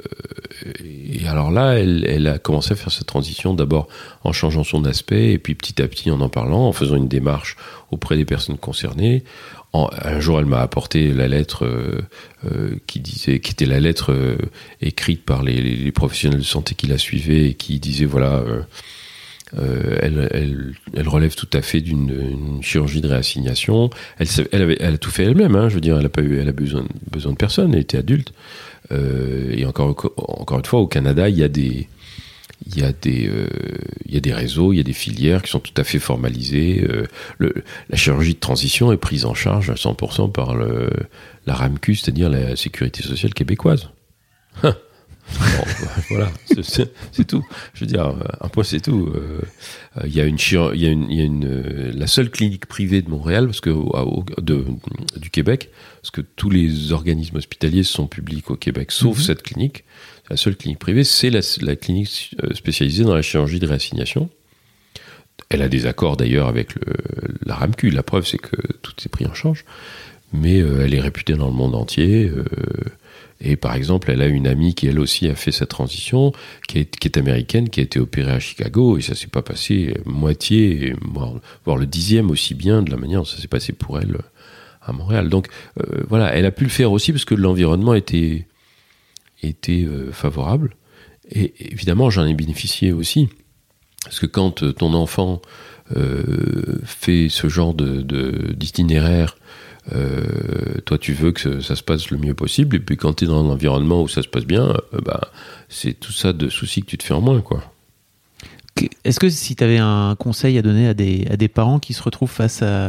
et alors là, elle, elle a commencé à faire cette transition d'abord en changeant son aspect et puis petit à petit en en parlant, en faisant une démarche auprès des personnes concernées. En, un jour, elle m'a apporté la lettre euh, euh, qui disait, qui était la lettre euh, écrite par les, les, les professionnels de santé qui la suivaient et qui disait voilà, euh, euh, elle, elle, elle relève tout à fait d'une une chirurgie de réassignation. Elle, elle, avait, elle a tout fait elle-même. Hein, je veux dire, elle a pas eu, elle a besoin, besoin de personne. Elle était adulte. Euh, et encore, encore une fois, au Canada, il y a des Il y a des, euh, il y a des réseaux, il y a des filières qui sont tout à fait formalisées. Euh, le, la chirurgie de transition est prise en charge à cent pour cent par le, la RAMQ, c'est-à-dire la Sécurité sociale québécoise. Bon, voilà, c'est, c'est, c'est tout. Je veux dire, un point c'est tout. Euh, il y a une, chir- il y a une, il y a une, euh, la seule clinique privée de Montréal, parce que au, de, du Québec, parce que tous les organismes hospitaliers sont publics au Québec, sauf mm-hmm. cette clinique. La seule clinique privée, c'est la, la clinique spécialisée dans la chirurgie de réassignation. Elle a des accords d'ailleurs avec le, la RAMQ. La preuve, c'est que tout est pris en charge. Mais euh, elle est réputée dans le monde entier. Euh, et par exemple, elle a une amie qui, elle aussi, a fait sa transition, qui est, qui est américaine, qui a été opérée à Chicago. Et ça s'est pas passé moitié, voire, voire le dixième aussi bien de la manière dont ça s'est passé pour elle à Montréal. Donc euh, voilà, elle a pu le faire aussi parce que l'environnement était... était euh, favorable et évidemment j'en ai bénéficié aussi parce que quand euh, ton enfant euh, fait ce genre de, de, d'itinéraire euh, toi tu veux que ça se passe le mieux possible et puis quand tu es dans un environnement où ça se passe bien euh, bah, c'est tout ça de soucis que tu te fais en moins quoi. Est-ce que si tu avais un conseil à donner à des, à des parents qui se retrouvent face à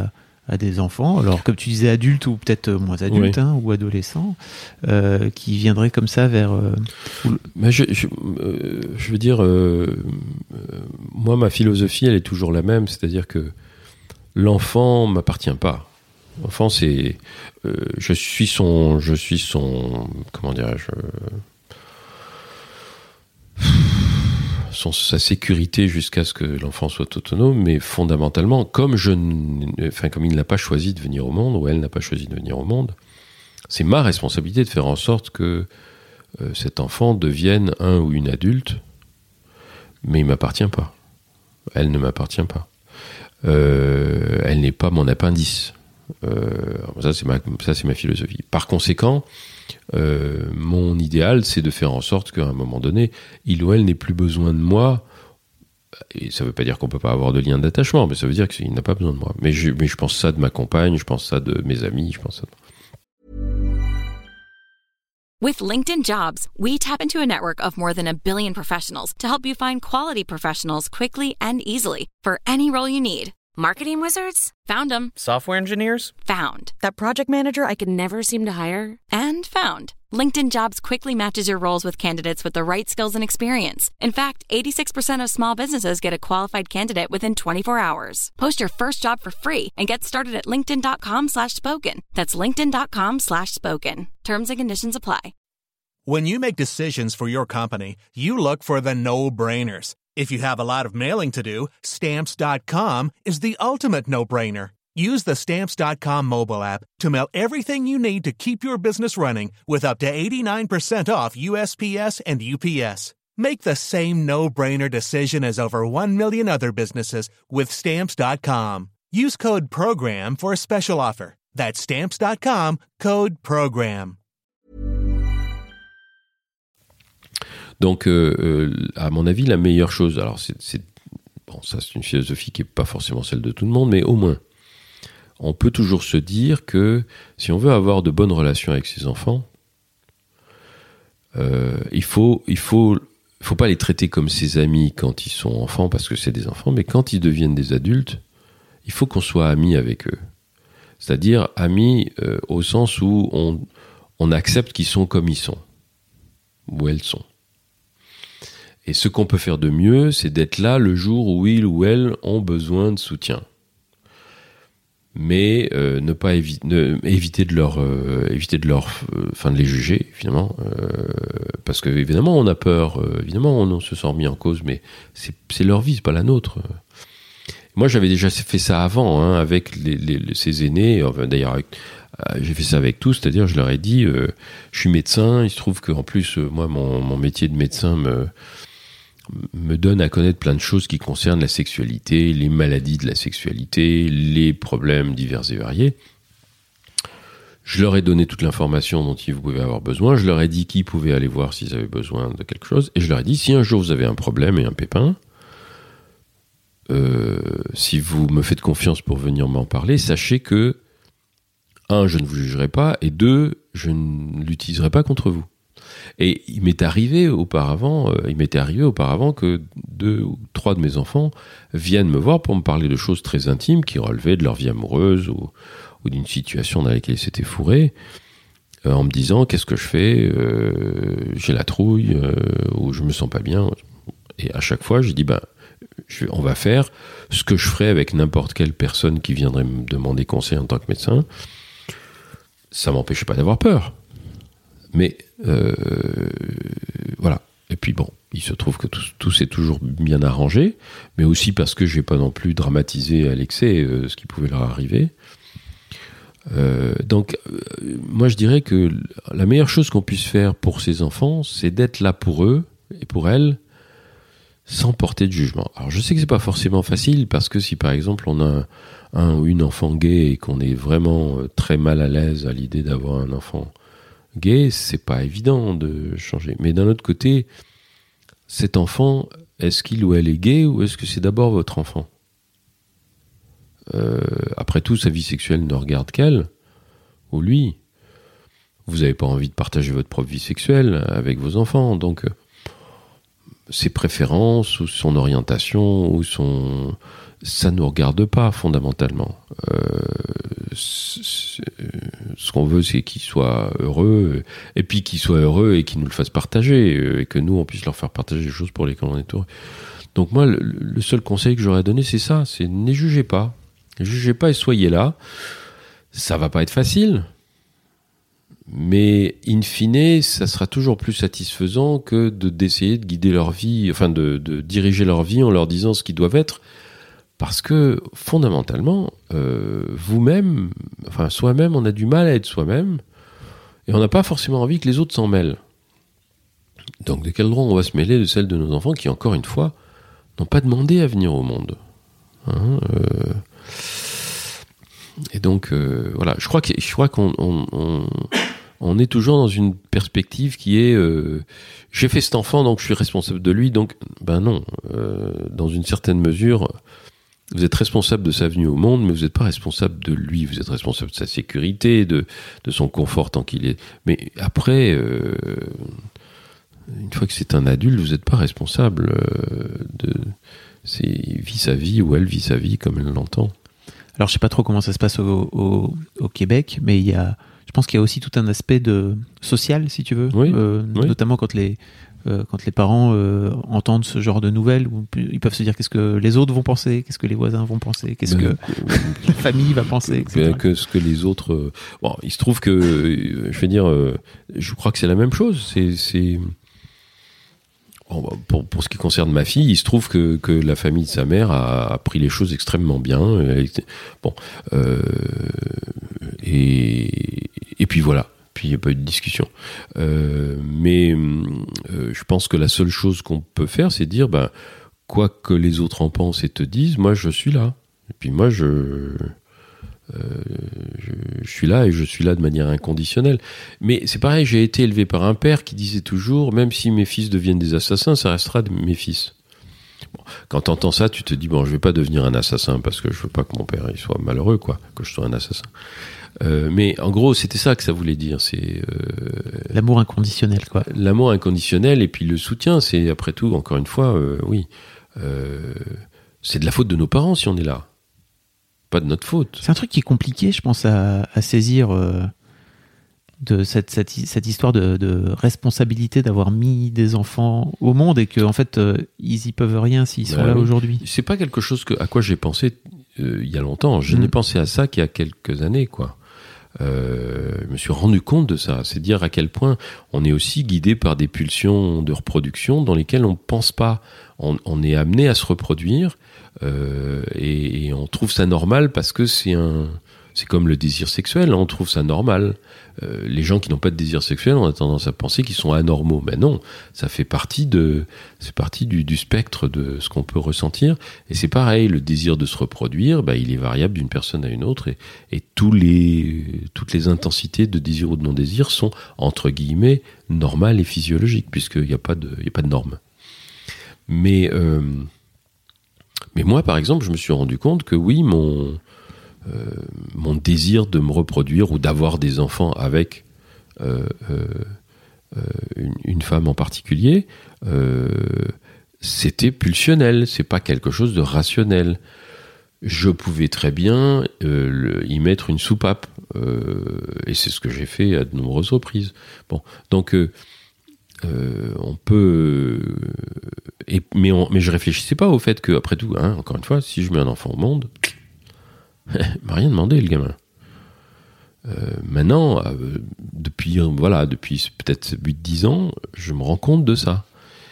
à des enfants, alors comme tu disais adultes ou peut-être moins adultes, oui. hein, ou adolescents, euh, qui viendraient comme ça vers... Euh, où... Mais je, je, euh, je veux dire, euh, euh, moi ma philosophie elle est toujours la même, c'est-à-dire que l'enfant m'appartient pas. L'enfant c'est... Euh, je suis son... Je suis son... Comment dirais-je son, sa sécurité jusqu'à ce que l'enfant soit autonome, mais fondamentalement, comme, je, enfin, comme il n'a pas choisi de venir au monde, ou elle n'a pas choisi de venir au monde, c'est ma responsabilité de faire en sorte que euh, cet enfant devienne un ou une adulte, mais il ne m'appartient pas. Elle ne m'appartient pas. Euh, elle n'est pas mon appendice. Euh, ça, c'est ma, ça, c'est ma philosophie. Par conséquent, euh, mon idéal, c'est de faire en sorte qu'à un moment donné, il ou elle n'ait plus besoin de moi. Et ça ne veut pas dire qu'on ne peut pas avoir de lien d'attachement, mais ça veut dire qu'il n'a pas besoin de moi. Mais je, mais je pense ça de ma compagne, je pense ça de mes amis, je pense ça de... With LinkedIn Jobs, we tap into a network of more than a billion professionals to help you find quality professionals quickly and easily for any role you need. Marketing wizards? Found them. Software engineers? Found. That project manager I could never seem to hire? And found. LinkedIn Jobs quickly matches your roles with candidates with the right skills and experience. In fact, eighty-six percent of small businesses get a qualified candidate within twenty-four hours. Post your first job for free and get started at linkedin.com slash spoken. That's linkedin.com slash spoken. Terms and conditions apply. When you make decisions for your company, you look for the no-brainers. If you have a lot of mailing to do, Stamps dot com is the ultimate no-brainer. Use the Stamps dot com mobile app to mail everything you need to keep your business running with up to eighty-nine percent off U S P S and U P S. Make the same no-brainer decision as over one million other businesses with Stamps dot com. Use code PROGRAM for a special offer. That's Stamps dot com, code PROGRAM. Donc, euh, euh, à mon avis, la meilleure chose, alors c'est, c'est bon, ça c'est une philosophie qui n'est pas forcément celle de tout le monde, mais au moins, on peut toujours se dire que si on veut avoir de bonnes relations avec ses enfants, euh, il faut, il faut, faut pas les traiter comme ses amis quand ils sont enfants, parce que c'est des enfants, mais quand ils deviennent des adultes, il faut qu'on soit amis avec eux. C'est-à-dire amis euh, au sens où on, on accepte qu'ils sont comme ils sont, où elles sont. Et ce qu'on peut faire de mieux, c'est d'être là le jour où ils ou elles ont besoin de soutien. Mais euh, ne pas évi- ne, éviter de leur, euh, éviter de leur, enfin euh, de les juger, évidemment, euh, parce que évidemment on a peur, euh, évidemment on, on se sent remis en cause, mais c'est, c'est leur vie, c'est pas la nôtre. Moi j'avais déjà fait ça avant, hein, avec les, les, ces aînés. Enfin, d'ailleurs, avec, euh, j'ai fait ça avec tous, c'est-à-dire je leur ai dit, euh, je suis médecin. Il se trouve qu'en plus, euh, moi mon, mon métier de médecin me me donne à connaître plein de choses qui concernent la sexualité, les maladies de la sexualité, les problèmes divers et variés. Je leur ai donné toute l'information dont ils pouvaient avoir besoin, je leur ai dit qui pouvaient aller voir s'ils avaient besoin de quelque chose, et je leur ai dit, si un jour vous avez un problème et un pépin, euh, si vous me faites confiance pour venir m'en parler, sachez que, un, je ne vous jugerai pas, et deux, je ne l'utiliserai pas contre vous. Et il m'est arrivé auparavant, euh, il m'était arrivé auparavant que deux ou trois de mes enfants viennent me voir pour me parler de choses très intimes qui relevaient de leur vie amoureuse ou, ou d'une situation dans laquelle ils s'étaient fourrés, euh, en me disant qu'est-ce que je fais, euh, j'ai la trouille, euh, ou je me sens pas bien. Et à chaque fois, j'ai dit ben, je, on va faire ce que je ferais avec n'importe quelle personne qui viendrait me demander conseil en tant que médecin. Ça m'empêchait pas d'avoir peur. Mais euh, voilà. Et puis bon, il se trouve que tout, tout s'est toujours bien arrangé, mais aussi parce que j'ai pas non plus dramatisé à l'excès euh, ce qui pouvait leur arriver. Euh, donc, euh, moi je dirais que la meilleure chose qu'on puisse faire pour ces enfants, c'est d'être là pour eux et pour elles, sans porter de jugement. Alors je sais que c'est pas forcément facile, parce que si par exemple on a un, un ou une enfant gay et qu'on est vraiment très mal à l'aise à l'idée d'avoir un enfant gay, c'est pas évident de changer. Mais d'un autre côté, cet enfant, est-ce qu'il ou elle est gay, ou est-ce que c'est d'abord votre enfant ? euh, Après tout, sa vie sexuelle ne regarde qu'elle, ou lui. Vous n'avez pas envie de partager votre propre vie sexuelle avec vos enfants, donc ses préférences ou son orientation ou son... Ça ne nous regarde pas fondamentalement. Euh, ce qu'on veut, c'est qu'il soit heureux, et puis qu'il soit heureux et qu'il nous le fasse partager, et que nous, on puisse leur faire partager des choses pour lesquelles on est heureux. Donc moi, le, le seul conseil que j'aurais donné, c'est ça, c'est ne jugez pas. Ne jugez pas et soyez là. Ça va pas être facile, mais in fine, ça sera toujours plus satisfaisant que de, d'essayer de guider leur vie, enfin de, de diriger leur vie en leur disant ce qu'ils doivent être. Parce que, fondamentalement, euh, vous-même, enfin, soi-même, on a du mal à être soi-même, et on n'a pas forcément envie que les autres s'en mêlent. Donc, de quel droit on va se mêler de celle de nos enfants qui, encore une fois, n'ont pas demandé à venir au monde. Hein, euh... Et donc, euh, voilà, je crois, que, je crois qu'on on, on, on est toujours dans une perspective qui est... Euh, j'ai fait cet enfant, donc je suis responsable de lui, donc, ben non, euh, dans une certaine mesure... Vous êtes responsable de sa venue au monde, mais vous n'êtes pas responsable de lui. Vous êtes responsable de sa sécurité, de, de son confort tant qu'il est. Mais après, euh, une fois que c'est un adulte, vous n'êtes pas responsable euh, de. C'est, il vit sa vie ou elle vit sa vie comme elle l'entend. Alors, je ne sais pas trop comment ça se passe au, au, au Québec, mais il y a, je pense qu'il y a aussi tout un aspect de social, si tu veux, oui, euh, oui. notamment quand les. Euh, quand les parents euh, entendent ce genre de nouvelles, où ils peuvent se dire qu'est-ce que les autres vont penser, qu'est-ce que les voisins vont penser, qu'est-ce ben, que la famille va penser, et cetera. Ben, que ce que les autres... Euh... Bon, il se trouve que, euh, je veux dire, euh, je crois que c'est la même chose. C'est... c'est... Bon, pour, pour ce qui concerne ma fille, il se trouve que, que la famille de sa mère a, a pris les choses extrêmement bien. Était, bon, euh, et, et puis voilà. Puis il n'y a pas eu de discussion. Euh, mais euh, je pense que la seule chose qu'on peut faire, c'est dire, ben, quoi que les autres en pensent et te disent, moi je suis là. Et puis moi je, euh, je, je suis là et je suis là de manière inconditionnelle. Mais c'est pareil, j'ai été élevé par un père qui disait toujours, même si mes fils deviennent des assassins, ça restera mes fils. Bon, quand tu entends ça, tu te dis, bon, je vais pas devenir un assassin parce que je veux pas que mon père il soit malheureux, quoi, que je sois un assassin. Euh, mais en gros, c'était ça que ça voulait dire. C'est euh, l'amour inconditionnel, quoi. L'amour inconditionnel et puis le soutien. C'est après tout, encore une fois, euh, oui, euh, c'est de la faute de nos parents si on est là, pas de notre faute. C'est un truc qui est compliqué, je pense, à, à saisir euh, de cette, cette, cette histoire de, de responsabilité d'avoir mis des enfants au monde et que en fait, euh, ils y peuvent rien s'ils sont bah, là oui. aujourd'hui. C'est pas quelque chose que, à quoi j'ai pensé euh, il y a longtemps. Je mmh. n'ai pensé à ça qu'il y a quelques années, quoi. Euh, je me suis rendu compte de ça. C'est dire à quel point on est aussi guidé par des pulsions de reproduction dans lesquelles on pense pas. On, on est amené à se reproduire euh, et, et on trouve ça normal parce que c'est un, c'est comme le désir sexuel. Hein, on trouve ça normal. Euh, les gens qui n'ont pas de désir sexuel, on a tendance à penser qu'ils sont anormaux. Mais non, ça fait partie de, c'est partie du, du spectre de ce qu'on peut ressentir. Et c'est pareil, le désir de se reproduire, bah, il est variable d'une personne à une autre. Et, et tous les, toutes les intensités de désir ou de non-désir sont, entre guillemets, normales et physiologiques, puisqu'il n'y a pas de, il y a pas de normes. Mais, euh, mais moi, par exemple, je me suis rendu compte que oui, mon... Euh, mon désir de me reproduire ou d'avoir des enfants avec euh, euh, une, une femme en particulier, euh, c'était pulsionnel, c'est pas quelque chose de rationnel. Je pouvais très bien euh, le, y mettre une soupape, euh, et c'est ce que j'ai fait à de nombreuses reprises. Bon, donc euh, euh, on peut, euh, et, mais, on, mais je réfléchissais pas au fait que, après tout, hein, encore une fois, si je mets un enfant au monde, il m'a rien demandé, le gamin. Euh, maintenant, euh, depuis, voilà, depuis peut-être huit dix ans, je me rends compte de ça.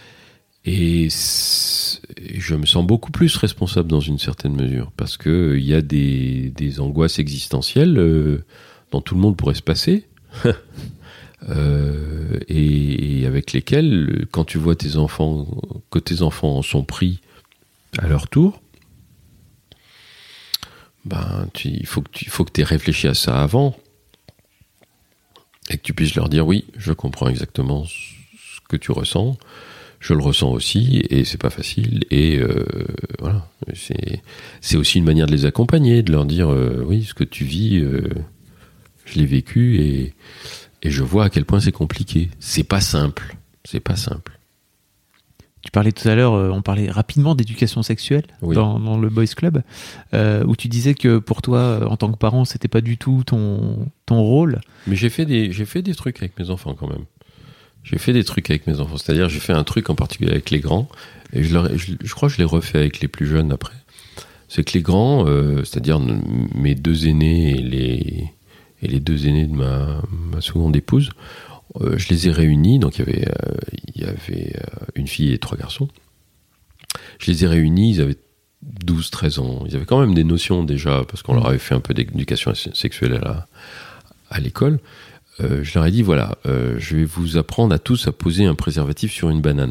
Et je me sens beaucoup plus responsable dans une certaine mesure, parce qu'il y a des, des angoisses existentielles euh, dont tout le monde pourrait se passer, euh, et, et avec lesquelles, quand tu vois tes enfants, que tes enfants en sont pris à leur tour, ben, tu, il faut que tu faut que tu aies réfléchi à ça avant et que tu puisses leur dire oui, je comprends exactement ce que tu ressens, je le ressens aussi et c'est pas facile et euh, voilà, c'est c'est aussi une manière de les accompagner, de leur dire euh, oui, ce que tu vis, euh, je l'ai vécu et et je vois à quel point c'est compliqué. C'est pas simple, c'est pas simple. tu parlais tout à l'heure, euh, on parlait rapidement d'éducation sexuelle oui. dans, dans le Boys Club, euh, où tu disais que pour toi, euh, en tant que parent, c'était pas du tout ton, ton rôle. Mais j'ai fait des, j'ai fait des trucs avec mes enfants quand même. J'ai fait des trucs avec mes enfants. C'est-à-dire, j'ai fait un truc en particulier avec les grands, et je, leur, je, je crois que je l'ai refait avec les plus jeunes après. C'est que les grands, euh, c'est-à-dire mes deux aînés et les, et les deux aînés de ma, ma seconde épouse, euh, je les ai réunis. Donc, il y avait, euh, il y avait euh, une fille et trois garçons. Je les ai réunis, ils avaient douze treize ans. Ils avaient quand même des notions déjà, parce qu'on leur avait fait un peu d'éducation sexuelle à, la, à l'école. Euh, je leur ai dit, voilà, euh, je vais vous apprendre à tous à poser un préservatif sur une banane.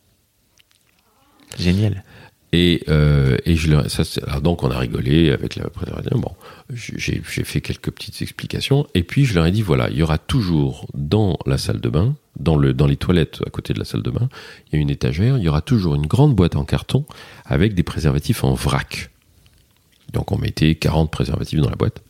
Génial. Et, euh, et je leur, ça, alors donc on a rigolé avec la préservatif. Bon, j'ai, j'ai fait quelques petites explications. Et puis je leur ai dit, voilà, il y aura toujours dans la salle de bain, dans, le, dans les toilettes à côté de la salle de bain, il y a une étagère, il y aura toujours une grande boîte en carton avec des préservatifs en vrac. Donc on mettait quarante préservatifs dans la boîte.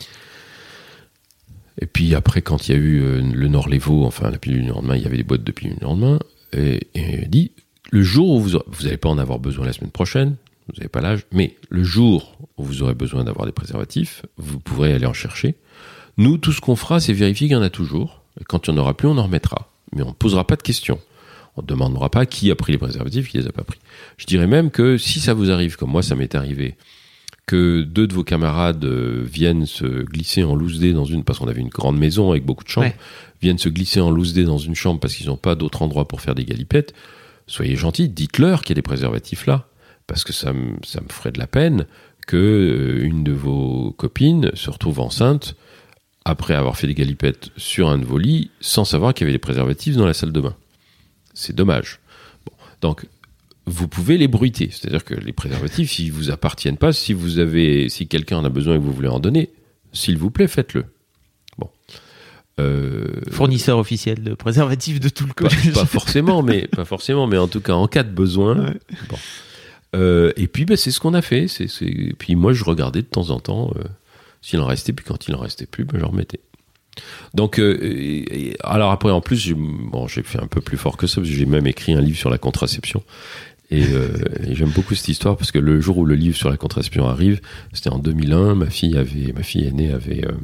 Et puis après, quand il y a eu euh, le Norlevo, enfin la pilule du lendemain, il y avait des boîtes de pilule du lendemain, et, et il dit, le jour où vous aurez, vous n'allez pas en avoir besoin la semaine prochaine, vous n'avez pas l'âge, mais le jour où vous aurez besoin d'avoir des préservatifs, vous pourrez aller en chercher. Nous, tout ce qu'on fera, c'est vérifier qu'il y en a toujours, et quand il n'y en aura plus, on en remettra. Mais on ne posera pas de questions. On ne demandera pas qui a pris les préservatifs, qui les a pas pris. Je dirais même que si ça vous arrive, comme moi ça m'est arrivé, que deux de vos camarades euh, viennent se glisser en loose day dans une, parce qu'on avait une grande maison avec beaucoup de chambres, ouais. viennent se glisser en loose day dans une chambre parce qu'ils n'ont pas d'autre endroit pour faire des galipettes, soyez gentils, dites-leur qu'il y a des préservatifs là, parce que ça me, ça me ferait de la peine que euh, une de vos copines se retrouve enceinte après avoir fait des galipettes sur un de vos lits sans savoir qu'il y avait des préservatifs dans la salle de bain. C'est dommage. Bon, donc, vous pouvez les bruiter, c'est-à-dire que les préservatifs, s'ils vous appartiennent pas, si vous avez, si quelqu'un en a besoin et que vous voulez en donner, s'il vous plaît, faites-le. Bon. Euh, Fournisseur officiel de préservatifs de tout le collège. Pas, pas forcément, mais pas forcément, mais en tout cas en cas de besoin. Ouais. Bon. Euh, et puis, ben, c'est ce qu'on a fait. C'est, c'est... Et puis moi, je regardais de temps en temps euh, s'il en restait, puis quand il en restait plus, ben, je remettais. Donc, euh, et, alors après, en plus, j'ai, bon, j'ai fait un peu plus fort que ça, parce que j'ai même écrit un livre sur la contraception. Et, euh, et j'aime beaucoup cette histoire parce que le jour où le livre sur la contraception arrive, c'était en deux mille un. Ma fille avait, ma fille aînée avait, euh,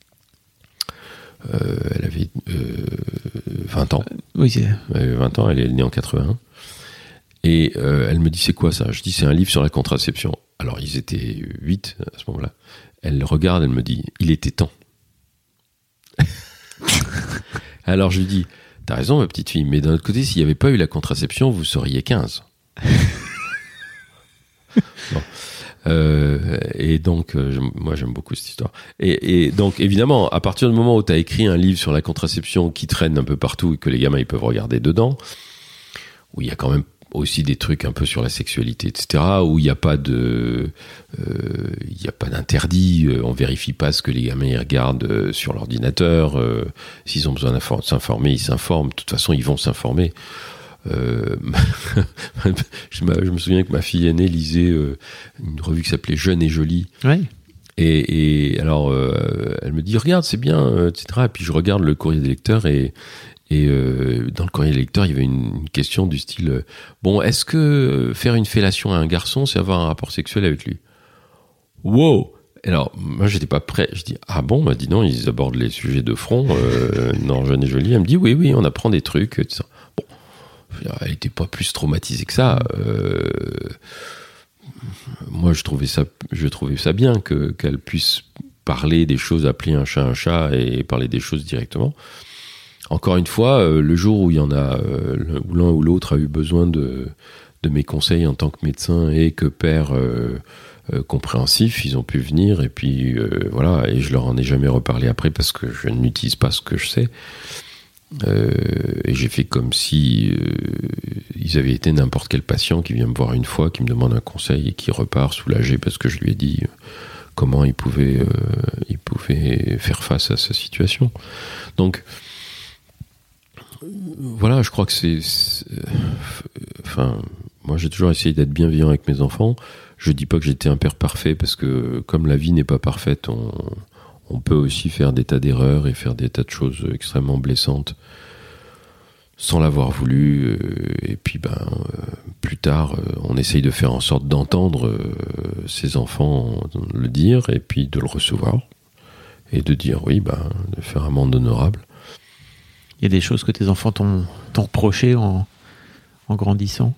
euh, elle avait euh, vingt ans. Oui, c'est. Elle avait vingt ans. Elle est née en quatre-vingt-un. Et euh, elle me dit, c'est quoi ça ? Je dis, c'est un livre sur la contraception. Alors ils étaient huit à ce moment-là. Elle le regarde, elle me dit, il était temps. Alors je lui dis, t'as raison ma petite fille, mais d'un autre côté, s'il n'y avait pas eu la contraception, vous seriez quinze. Bon. Euh, et donc, euh, j'aime, moi j'aime beaucoup cette histoire. Et, et donc, évidemment, à partir du moment où tu as écrit un livre sur la contraception qui traîne un peu partout et que les gamins ils peuvent regarder dedans, où il y a quand même aussi des trucs un peu sur la sexualité, et cetera, où il n'y a pas de, euh, il n'y a pas d'interdit, euh, on vérifie pas ce que les gamins ils regardent euh, sur l'ordinateur, euh, s'ils ont besoin de s'informer, ils s'informent, de toute façon ils vont s'informer. Euh, je, je me souviens que ma fille aînée lisait euh, une revue qui s'appelait Jeune et Jolie. Ouais. Et, et alors, euh, elle me dit, regarde, c'est bien, euh, et cetera. Et puis je regarde le courrier des lecteurs et, et euh, dans le courrier des lecteurs, il y avait une, une question du style, euh, bon, est-ce que faire une fellation à un garçon, c'est avoir un rapport sexuel avec lui ? Wow ! Alors, moi, j'étais pas prêt. Je dis, ah bon ? Elle dit non, ils abordent les sujets de front. Euh, non, Jeune et Jolie. Elle me dit, oui, oui, on apprend des trucs, et cetera. Bon. Elle n'était pas plus traumatisée que ça. Euh, moi, je trouvais ça, je trouvais ça bien que, qu'elle puisse parler des choses, appeler un chat un chat et parler des choses directement. Encore une fois, euh, le jour où il y en a, euh, où l'un ou l'autre a eu besoin de, de mes conseils en tant que médecin et que père euh, euh, compréhensif, ils ont pu venir et puis euh, voilà. Et je leur en ai jamais reparlé après parce que je n'utilise pas ce que je sais. Euh, et j'ai fait comme si euh, ils avaient été n'importe quel patient qui vient me voir une fois, qui me demande un conseil et qui repart soulagé parce que je lui ai dit euh, comment il pouvait, euh, il pouvait faire face à sa situation. Donc voilà, je crois que c'est, c'est enfin, moi j'ai toujours essayé d'être bienveillant avec mes enfants. Je dis pas que j'étais un père parfait parce que comme la vie n'est pas parfaite, on on peut aussi faire des tas d'erreurs et faire des tas de choses extrêmement blessantes. sans l'avoir voulu. Euh, et puis, ben, euh, plus tard, euh, on essaye de faire en sorte d'entendre euh, ses enfants le dire et puis de le recevoir et de dire oui, ben, de faire un monde honorable. Il y a des choses que tes enfants t'ont, t'ont reprochées en, en grandissant?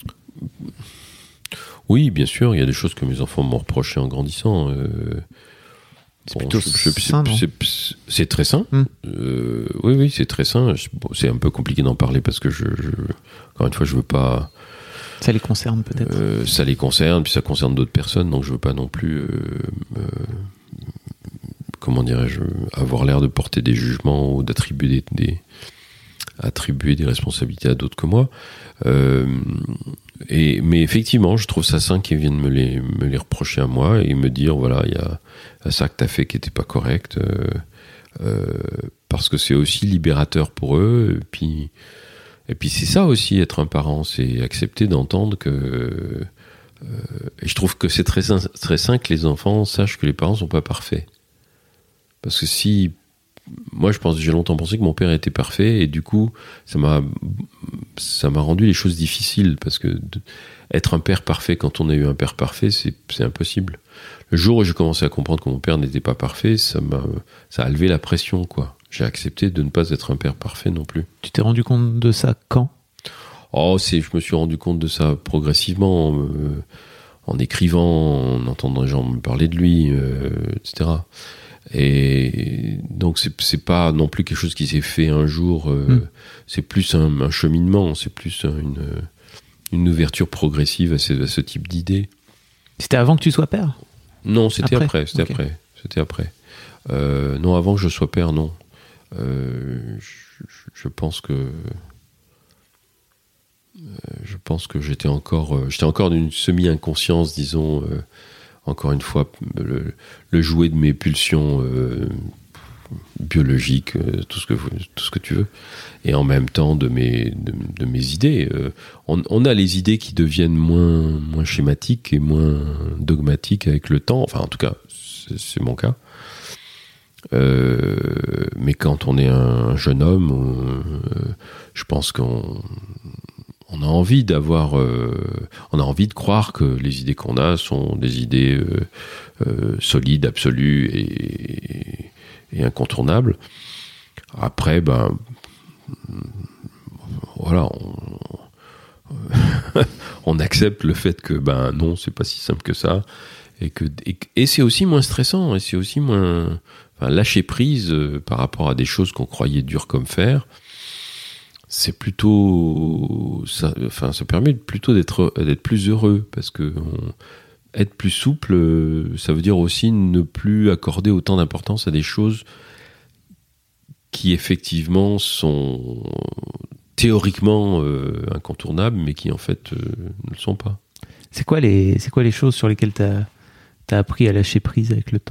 Oui, bien sûr, il y a des choses que mes enfants m'ont reprochées en grandissant. Euh, c'est bon, plutôt je, je, sain, c'est, non c'est, c'est très sain. Mm. Euh, oui, oui, c'est très sain. Je, bon, c'est un peu compliqué d'en parler parce que, je, je, encore une fois, je veux pas... Ça les concerne peut-être. Euh, ça les concerne, puis ça concerne d'autres personnes, donc je veux pas non plus... Euh, euh, comment dirais-je, avoir l'air de porter des jugements ou d'attribuer des, des, attribuer des responsabilités à d'autres que moi. Euh, et, mais effectivement, je trouve ça sain qu'ils viennent me les, me les reprocher à moi et me dire, voilà, il y a, y a ça que t'as fait qui était pas correct, euh, euh, parce que c'est aussi libérateur pour eux. Et puis, et puis c'est ça aussi, être un parent, c'est accepter d'entendre que... Euh, et je trouve que c'est très sain, très sain que les enfants sachent que les parents sont pas parfaits. Parce que si... Moi, je pense, j'ai longtemps pensé que mon père était parfait, et du coup, ça m'a, ça m'a rendu les choses difficiles, parce que de, être un père parfait quand on a eu un père parfait, c'est, c'est impossible. Le jour où j'ai commencé à comprendre que mon père n'était pas parfait, ça m'a, ça a levé la pression, quoi. J'ai accepté de ne pas être un père parfait non plus. Tu t'es rendu compte de ça quand ? Oh, c'est, je me suis rendu compte de ça progressivement, euh, en écrivant, en entendant les gens me parler de lui, euh, et cetera. Et donc c'est c'est pas non plus quelque chose qui s'est fait un jour, euh, mmh. c'est plus un, un cheminement, c'est plus une une ouverture progressive à ce, à ce type d'idées. C'était avant que tu sois père ? Non, c'était après, après c'était okay. après, c'était après. Euh, non, avant que je sois père, non. Euh, je, je pense que euh, je pense que j'étais encore euh, j'étais encore d'une semi-inconscience, disons. Euh, Encore une fois, le, le jouet de mes pulsions euh, biologiques, euh, tout ce que tout ce que tu veux, et en même temps de mes de, de mes idées. Euh, on, on a les idées qui deviennent moins moins schématiques et moins dogmatiques avec le temps. Enfin, en tout cas, c'est, c'est mon cas. Euh, mais quand on est un jeune homme, on, euh, je pense qu'on On a envie d'avoir, euh, on a envie de croire que les idées qu'on a sont des idées euh, euh, solides, absolues et, et incontournables. Après, ben, voilà, on, on accepte le fait que, ben non, c'est pas si simple que ça, et que, et, et c'est aussi moins stressant, et c'est aussi moins, enfin, lâcher prise euh, par rapport à des choses qu'on croyait dures comme fer. C'est plutôt, ça, enfin, ça permet plutôt d'être, d'être plus heureux, parce que on, être plus souple, ça veut dire aussi ne plus accorder autant d'importance à des choses qui effectivement sont théoriquement euh, incontournables, mais qui en fait euh, ne le sont pas. C'est quoi les, c'est quoi les choses sur lesquelles t'as, t'as appris à lâcher prise avec le temps ?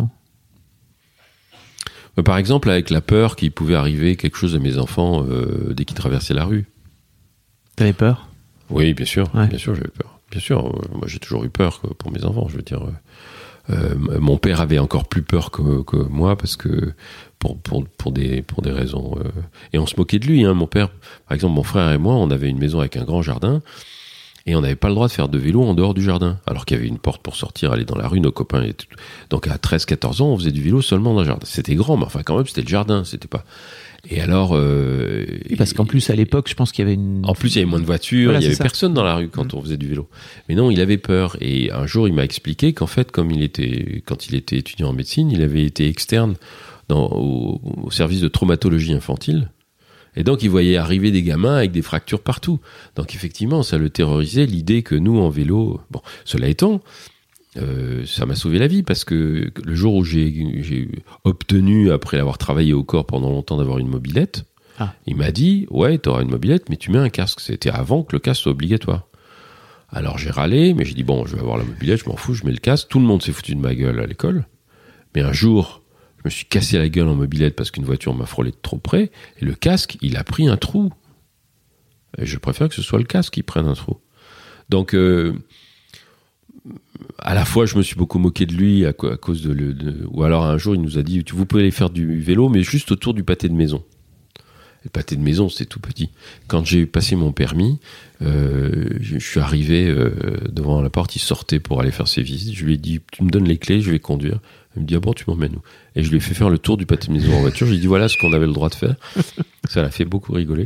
Par exemple, avec la peur qu'il pouvait arriver quelque chose à mes enfants euh, dès qu'ils traversaient la rue. T'avais peur ? Oui, bien sûr, ouais. bien sûr, j'avais peur. Bien sûr, euh, moi j'ai toujours eu peur pour mes enfants. Je veux dire, euh, euh, mon père avait encore plus peur que, que moi parce que pour pour pour des pour des raisons. Euh, et on se moquait de lui. Hein. Mon père, par exemple, mon frère et moi, on avait une maison avec un grand jardin. Et on n'avait pas le droit de faire de vélo en dehors du jardin. Alors qu'il y avait une porte pour sortir, aller dans la rue, nos copains. Et tout. Donc à treize quatorze ans, on faisait du vélo seulement dans le jardin. C'était grand, mais enfin quand même, c'était le jardin. C'était pas... Et alors... Euh, et parce qu'en plus, à l'époque, je pense qu'il y avait une... En plus, il y avait moins de voitures, voilà, il y avait ça. Personne dans la rue quand mmh. on faisait du vélo. Mais non, il avait peur. Et un jour, il m'a expliqué qu'en fait, comme il était, quand il était étudiant en médecine, il avait été externe dans, au, au service de traumatologie infantile. Et donc, il voyait arriver des gamins avec des fractures partout. Donc, effectivement, ça le terrorisait, l'idée que nous, en vélo... Bon, cela étant, euh, ça m'a sauvé la vie, parce que le jour où j'ai, j'ai obtenu, après avoir travaillé au corps pendant longtemps, d'avoir une mobilette, ah. il m'a dit, ouais, t'auras une mobilette, mais tu mets un casque. C'était avant que le casque soit obligatoire. Alors, j'ai râlé, mais j'ai dit, bon, je vais avoir la mobilette, je m'en fous, je mets le casque. Tout le monde s'est foutu de ma gueule à l'école. Mais un jour... Je me suis cassé la gueule en mobilette parce qu'une voiture m'a frôlé de trop près, et le casque, il a pris un trou. Et je préfère que ce soit le casque qui prenne un trou. Donc, euh, à la fois, je me suis beaucoup moqué de lui à, à cause de, de... Ou alors, un jour, il nous a dit, vous pouvez aller faire du vélo, mais juste autour du pâté de maison. Le pâté de maison, c'était tout petit. Quand j'ai passé mon permis, euh, je, je suis arrivé euh, devant la porte, il sortait pour aller faire ses visites. Je lui ai dit, tu me donnes les clés, je vais conduire. Il me dit, ah bon, tu m'emmènes où? Et je lui ai fait faire le tour du pâté de maison en voiture. J'ai dit, voilà ce qu'on avait le droit de faire. Ça l'a fait beaucoup rigoler.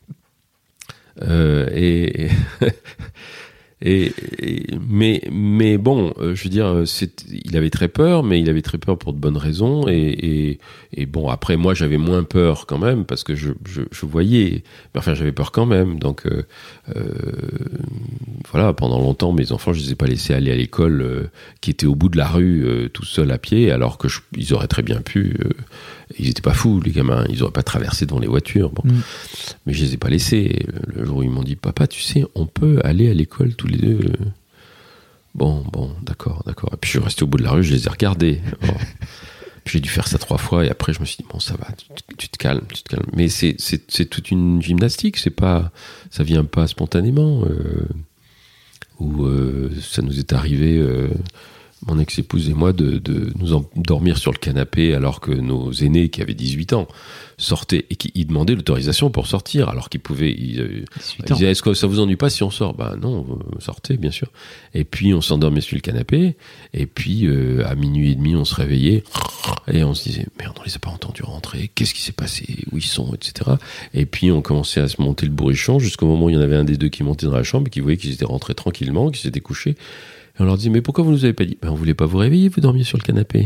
Euh, et... Et, et mais mais bon, euh, je veux dire, c'est, il avait très peur, mais il avait très peur pour de bonnes raisons. Et, et, et bon, après moi, j'avais moins peur quand même parce que je je, je voyais, mais enfin, j'avais peur quand même. Donc euh, euh, voilà, pendant longtemps, mes enfants, je les ai pas laissés aller à l'école, euh, qui était au bout de la rue, euh, tout seul à pied, alors que je, ils auraient très bien pu. Euh, ils étaient pas fous, les gamins. Ils auraient pas traversé devant les voitures. Bon, mmh. Mais je les ai pas laissés. Et le jour où ils m'ont dit, papa, tu sais, on peut aller à l'école tous les deux. Bon, bon, d'accord, d'accord. Et puis je suis resté au bout de la rue, je les ai regardés. Bon. Puis j'ai dû faire ça trois fois, et après je me suis dit, bon, ça va, tu, tu te calmes, tu te calmes. Mais c'est, c'est, c'est toute une gymnastique, c'est pas, ça vient pas spontanément. Euh, ou euh, ça nous est arrivé, euh, mon ex-épouse et moi, de, de nous endormir sur le canapé alors que nos aînés, qui avaient dix-huit ans, sortaient et qui ils demandaient l'autorisation pour sortir, alors qu'ils pouvaient. Ils, ils disaient, est-ce que ça vous ennuie pas si on sort? Ben non, sortez, bien sûr. Et puis on s'endormait sur le canapé, et puis euh, à minuit et demi, on se réveillait, et on se disait, merde, on les a pas entendus rentrer, qu'est-ce qui s'est passé, où ils sont, et cetera. Et puis on commençait à se monter le bourrichon, jusqu'au moment où il y en avait un des deux qui montait dans la chambre, et qui voyait qu'ils étaient rentrés tranquillement, qu'ils s'étaient couchés. Et on leur dit, mais pourquoi vous nous avez pas dit? Ben, on voulait pas vous réveiller, vous dormiez sur le canapé.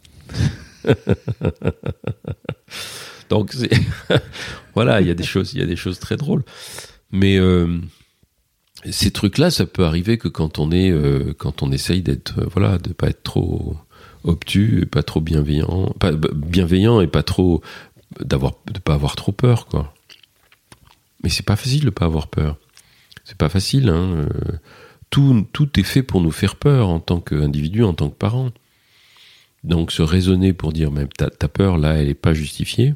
Donc, c'est voilà, il y a des choses, il y a des choses très drôles. Mais euh, ces trucs-là, ça peut arriver que quand on est, euh, quand on essaye d'être, euh, voilà, de pas être trop obtus, et pas trop bienveillant, pas bienveillant et pas trop, d'avoir, de pas avoir trop peur, quoi. Mais c'est pas facile de pas avoir peur. C'est pas facile, hein. Euh, Tout, tout est fait pour nous faire peur en tant qu'individu, en tant que parent. Donc se raisonner pour dire même ta, ta peur là, elle n'est pas justifiée,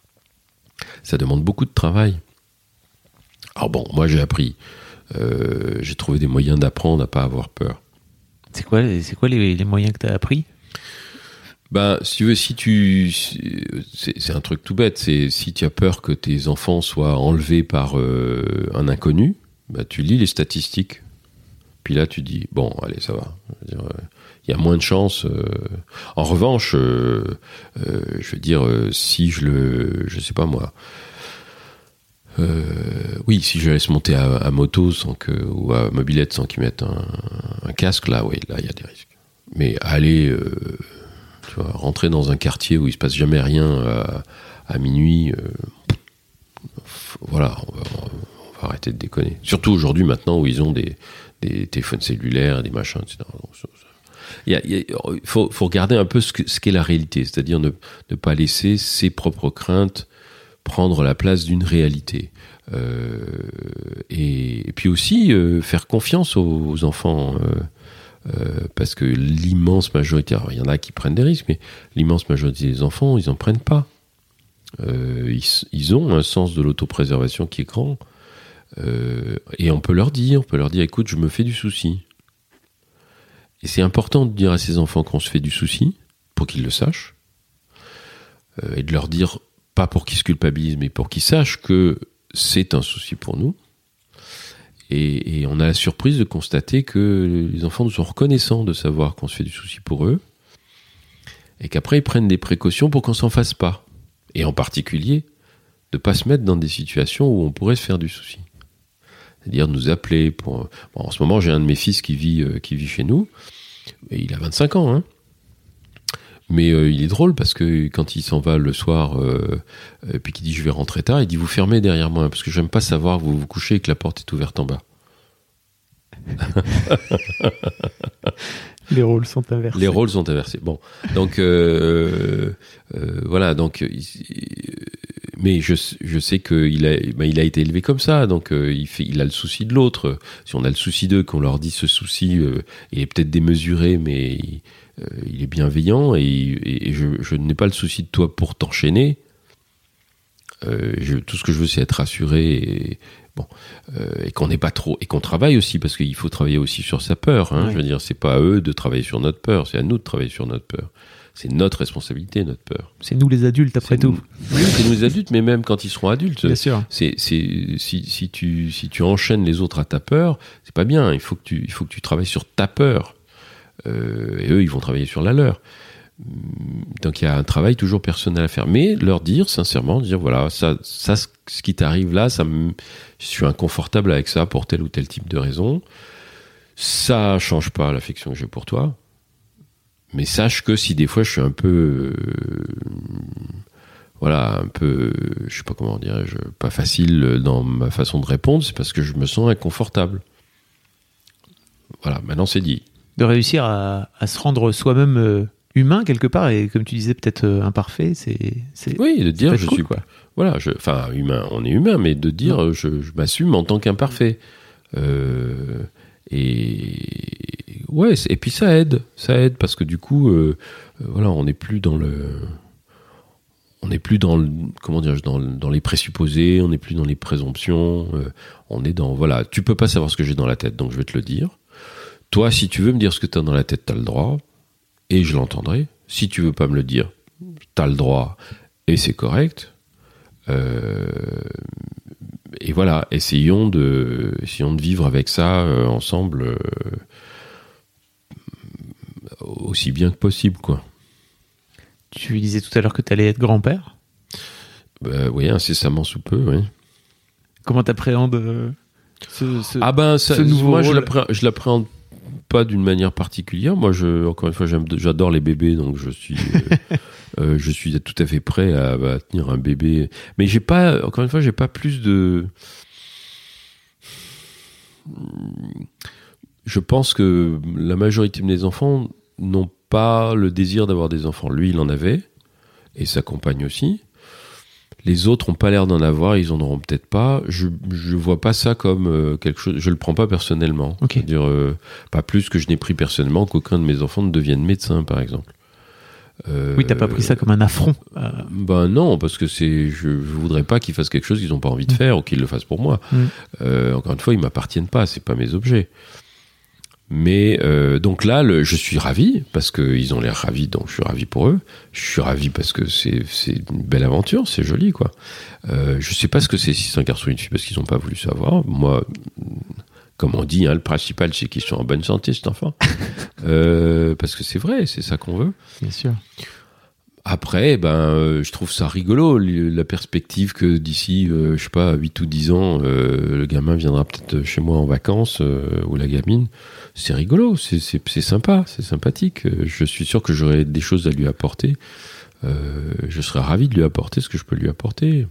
ça demande beaucoup de travail. Alors bon, moi j'ai appris, euh, j'ai trouvé des moyens d'apprendre à pas avoir peur. C'est quoi, c'est quoi les, les moyens que tu as appris? Ben, si tu veux, si tu, c'est, c'est un truc tout bête, c'est si tu as peur que tes enfants soient enlevés par euh, un inconnu, ben, tu lis les statistiques. Puis là, tu dis, bon, allez, ça va. Il euh, y a moins de chances. Euh... En revanche, euh, euh, je veux dire, euh, si je le... Je sais pas, moi... Euh, oui, si je laisse monter à, à moto sans que, ou à mobilette sans qu'ils mettent un, un casque, là, oui, là, il y a des risques. Mais aller, euh, tu vois, rentrer dans un quartier où il se passe jamais rien à, à minuit, euh, voilà, on va, on va arrêter de déconner. Surtout aujourd'hui, maintenant, où ils ont des... des téléphones cellulaires, des machins, et cetera. Il, y a, il faut, faut regarder un peu ce, que, ce qu'est la réalité, c'est-à-dire ne, ne pas laisser ses propres craintes prendre la place d'une réalité. Euh, et, et puis aussi euh, faire confiance aux, aux enfants, euh, euh, parce que l'immense majorité, alors il y en a qui prennent des risques, mais l'immense majorité des enfants, ils n'en prennent pas. Euh, ils, ils ont un sens de l'autopréservation qui est grand. Euh, et on peut leur dire, on peut leur dire, écoute, je me fais du souci. Et c'est important de dire à ces enfants qu'on se fait du souci, pour qu'ils le sachent, euh, et de leur dire, pas pour qu'ils se culpabilisent, mais pour qu'ils sachent que c'est un souci pour nous. Et, et on a la surprise de constater que les enfants nous sont reconnaissants de savoir qu'on se fait du souci pour eux, et qu'après ils prennent des précautions pour qu'on s'en fasse pas. Et en particulier, de pas se mettre dans des situations où on pourrait se faire du souci. C'est-à-dire nous appeler pour... Bon, en ce moment, j'ai un de mes fils qui vit, euh, qui vit chez nous, et il a vingt-cinq ans, hein. Mais euh, il est drôle parce que quand il s'en va le soir, euh, et puis qu'il dit je vais rentrer tard, il dit vous fermez derrière moi, parce que j'aime pas savoir vous vous couchez et que la porte est ouverte en bas. Les rôles sont inversés. Les rôles sont inversés. Bon, donc euh, euh, voilà, donc... Euh, mais je, je sais qu'il a, ben il a été élevé comme ça, donc euh, il, fait, il a le souci de l'autre. Si on a le souci d'eux, qu'on leur dit ce souci, euh, il est peut-être démesuré, mais il, euh, il est bienveillant, et, et, et je, je n'ai pas le souci de toi pour t'enchaîner. Euh, je, tout ce que je veux, c'est être rassuré, et, bon, euh, et qu'on n'est pas trop, et qu'on travaille aussi, parce qu'il faut travailler aussi sur sa peur. Hein, ouais. Je veux dire, c'est pas à eux de travailler sur notre peur, c'est à nous de travailler sur notre peur. c'est notre responsabilité, notre peur. C'est nous les adultes, après c'est tout. Nous, oui, c'est nous les adultes, mais même quand ils seront adultes. Bien sûr. C'est, c'est, si, si, tu, si tu enchaînes les autres à ta peur, c'est pas bien. Il faut que tu, il faut que tu travailles sur ta peur. Euh, et eux, ils vont travailler sur la leur. Donc il y a un travail toujours personnel à faire. Mais leur dire, sincèrement, dire voilà, ça, ça ce qui t'arrive là, ça me, je suis inconfortable avec ça pour tel ou tel type de raison. Ça change pas l'affection que j'ai pour toi. Mais sache que si des fois je suis un peu, euh, voilà, un peu, je sais pas comment dirais-je, pas facile dans ma façon de répondre, c'est parce que je me sens inconfortable. Voilà, maintenant c'est dit. De réussir à, à se rendre soi-même euh, humain quelque part, et comme tu disais, peut-être euh, imparfait, c'est, c'est. Oui, de dire je cool, suis quoi. Voilà, je, enfin humain, on est humain, mais de dire je, je m'assume en tant qu'imparfait. Euh, et ouais, et puis ça aide, ça aide parce que du coup, euh, voilà, on n'est plus dans le, on n'est plus dans le, comment dire, dans, dans les présupposés, on n'est plus dans les présomptions, euh, on est dans, voilà, tu peux pas savoir ce que j'ai dans la tête, donc je vais te le dire. Toi, si tu veux me dire ce que tu as dans la tête, tu as le droit, et je l'entendrai. Si tu veux pas me le dire, tu as le droit, et c'est correct. Euh, et voilà, essayons de, essayons de vivre avec ça euh, ensemble euh, aussi bien que possible, quoi. Tu disais tout à l'heure que tu allais être grand-père. Bah, oui, incessamment sous peu, oui. Comment t'appréhendes euh, ce, ce, ah ben, ça, ce nouveau moi, rôle? je l'appréhende, je l'appréhende pas d'une manière particulière. Moi, je, encore une fois, j'aime, j'adore les bébés, donc je suis, euh, euh, je suis tout à fait prêt à, à tenir un bébé. Mais j'ai pas, encore une fois, j'ai pas plus de. Je pense que la majorité de mes enfants n'ont pas le désir d'avoir des enfants. Lui, il en avait, et sa compagne aussi. Les autres n'ont pas l'air d'en avoir, ils en auront peut-être pas. Je je vois pas ça comme euh, quelque chose. Je le prends pas personnellement. Okay. C'est-à-dire euh, pas plus que je n'ai pris personnellement qu'aucun de mes enfants ne devienne médecin, par exemple. Euh, oui, t'as pas pris ça comme un affront. Euh... Ben non, parce que c'est. Je, je voudrais pas qu'ils fassent quelque chose qu'ils n'ont pas envie de faire mmh. ou qu'ils le fassent pour moi. Mmh. Euh, encore une fois, ils m'appartiennent pas. C'est pas mes objets. Mais euh, donc là, le, je suis ravi parce qu'ils ont l'air ravis, donc je suis ravi pour eux. Je suis ravi parce que c'est, c'est une belle aventure, c'est joli, quoi. Euh, je sais pas ce que c'est, si c'est un garçon ou une fille, parce qu'ils n'ont pas voulu savoir. Moi, comme on dit, hein, le principal, c'est qu'ils sont en bonne santé, cet enfant. euh, parce que c'est vrai, c'est ça qu'on veut. Bien sûr. Après, ben, euh, je trouve ça rigolo, la perspective que d'ici, euh, je sais pas, huit ou dix ans, euh, le gamin viendra peut-être chez moi en vacances, euh, ou la gamine. C'est rigolo, c'est, c'est, c'est sympa, c'est sympathique. Je suis sûr que j'aurai des choses à lui apporter. Euh, je serai ravi de lui apporter ce que je peux lui apporter.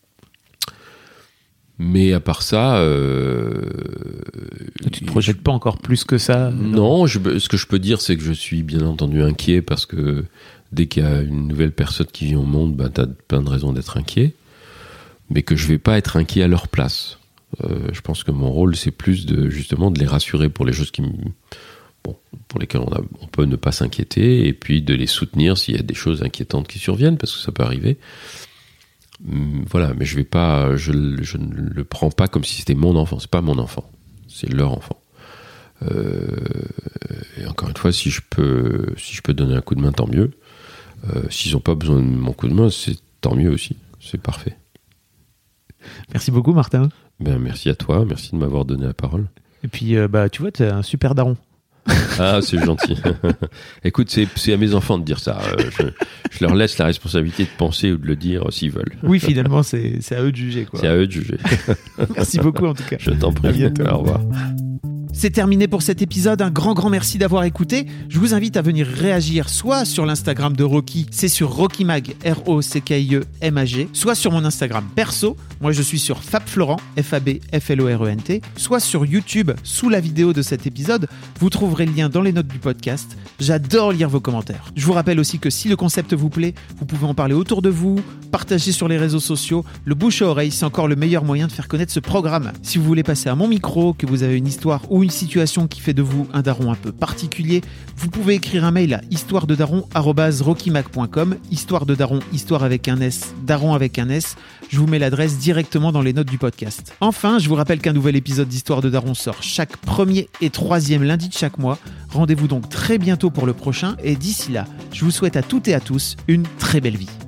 Mais à part ça... Euh, tu ne te projettes pas encore plus que ça? Non, je, ce que je peux dire, c'est que je suis bien entendu inquiet parce que dès qu'il y a une nouvelle personne qui vient au monde, ben, tu as plein de raisons d'être inquiet. Mais que je ne vais pas être inquiet à leur place. Euh, je pense que mon rôle, c'est plus de, justement, de les rassurer pour les choses qui, bon, pour lesquelles on, a, on peut ne pas s'inquiéter, et puis de les soutenir s'il y a des choses inquiétantes qui surviennent, parce que ça peut arriver. Hum, voilà, mais je vais pas, je, je ne le prends pas comme si c'était mon enfant. C'est pas mon enfant, c'est leur enfant. Euh, et encore une fois, si je peux, si je peux donner un coup de main, tant mieux. Euh, s'ils n'ont pas besoin de mon coup de main, c'est tant mieux aussi. C'est parfait. Merci beaucoup, Martin. Ben, merci à toi, merci de m'avoir donné la parole. Et puis, euh, bah, tu vois, tu es un super daron. Ah, c'est gentil. Écoute, c'est, c'est à mes enfants de dire ça. Euh, je, je leur laisse la responsabilité de penser ou de le dire s'ils veulent. Oui, finalement, c'est, c'est à eux de juger, quoi. C'est à eux de juger. Merci beaucoup, en tout cas. Je t'en prie. À bientôt. Au revoir. C'est terminé pour cet épisode, un grand grand merci d'avoir écouté. Je vous invite à venir réagir soit sur l'Instagram de Rocky, c'est sur RockyMag, R O C K I E M A G, soit sur mon Instagram perso, moi je suis sur FabFlorent, F A B F L O R E N T, soit sur YouTube, sous la vidéo de cet épisode, vous trouverez le lien dans les notes du podcast. J'adore lire vos commentaires. Je vous rappelle aussi que si le concept vous plaît, vous pouvez en parler autour de vous, partager sur les réseaux sociaux. Le bouche à oreille, c'est encore le meilleur moyen de faire connaître ce programme. Si vous voulez passer à mon micro, que vous avez une histoire ou une une situation qui fait de vous un daron un peu particulier, vous pouvez écrire un mail à histoire de daron arobase rockymac point com, histoire de daron, histoire avec un S, daron avec un S. Je vous mets l'adresse directement dans les notes du podcast. Enfin, je vous rappelle qu'un nouvel épisode d'Histoire de Daron sort chaque premier et troisième lundi de chaque mois. Rendez-vous donc très bientôt pour le prochain et d'ici là, je vous souhaite à toutes et à tous une très belle vie.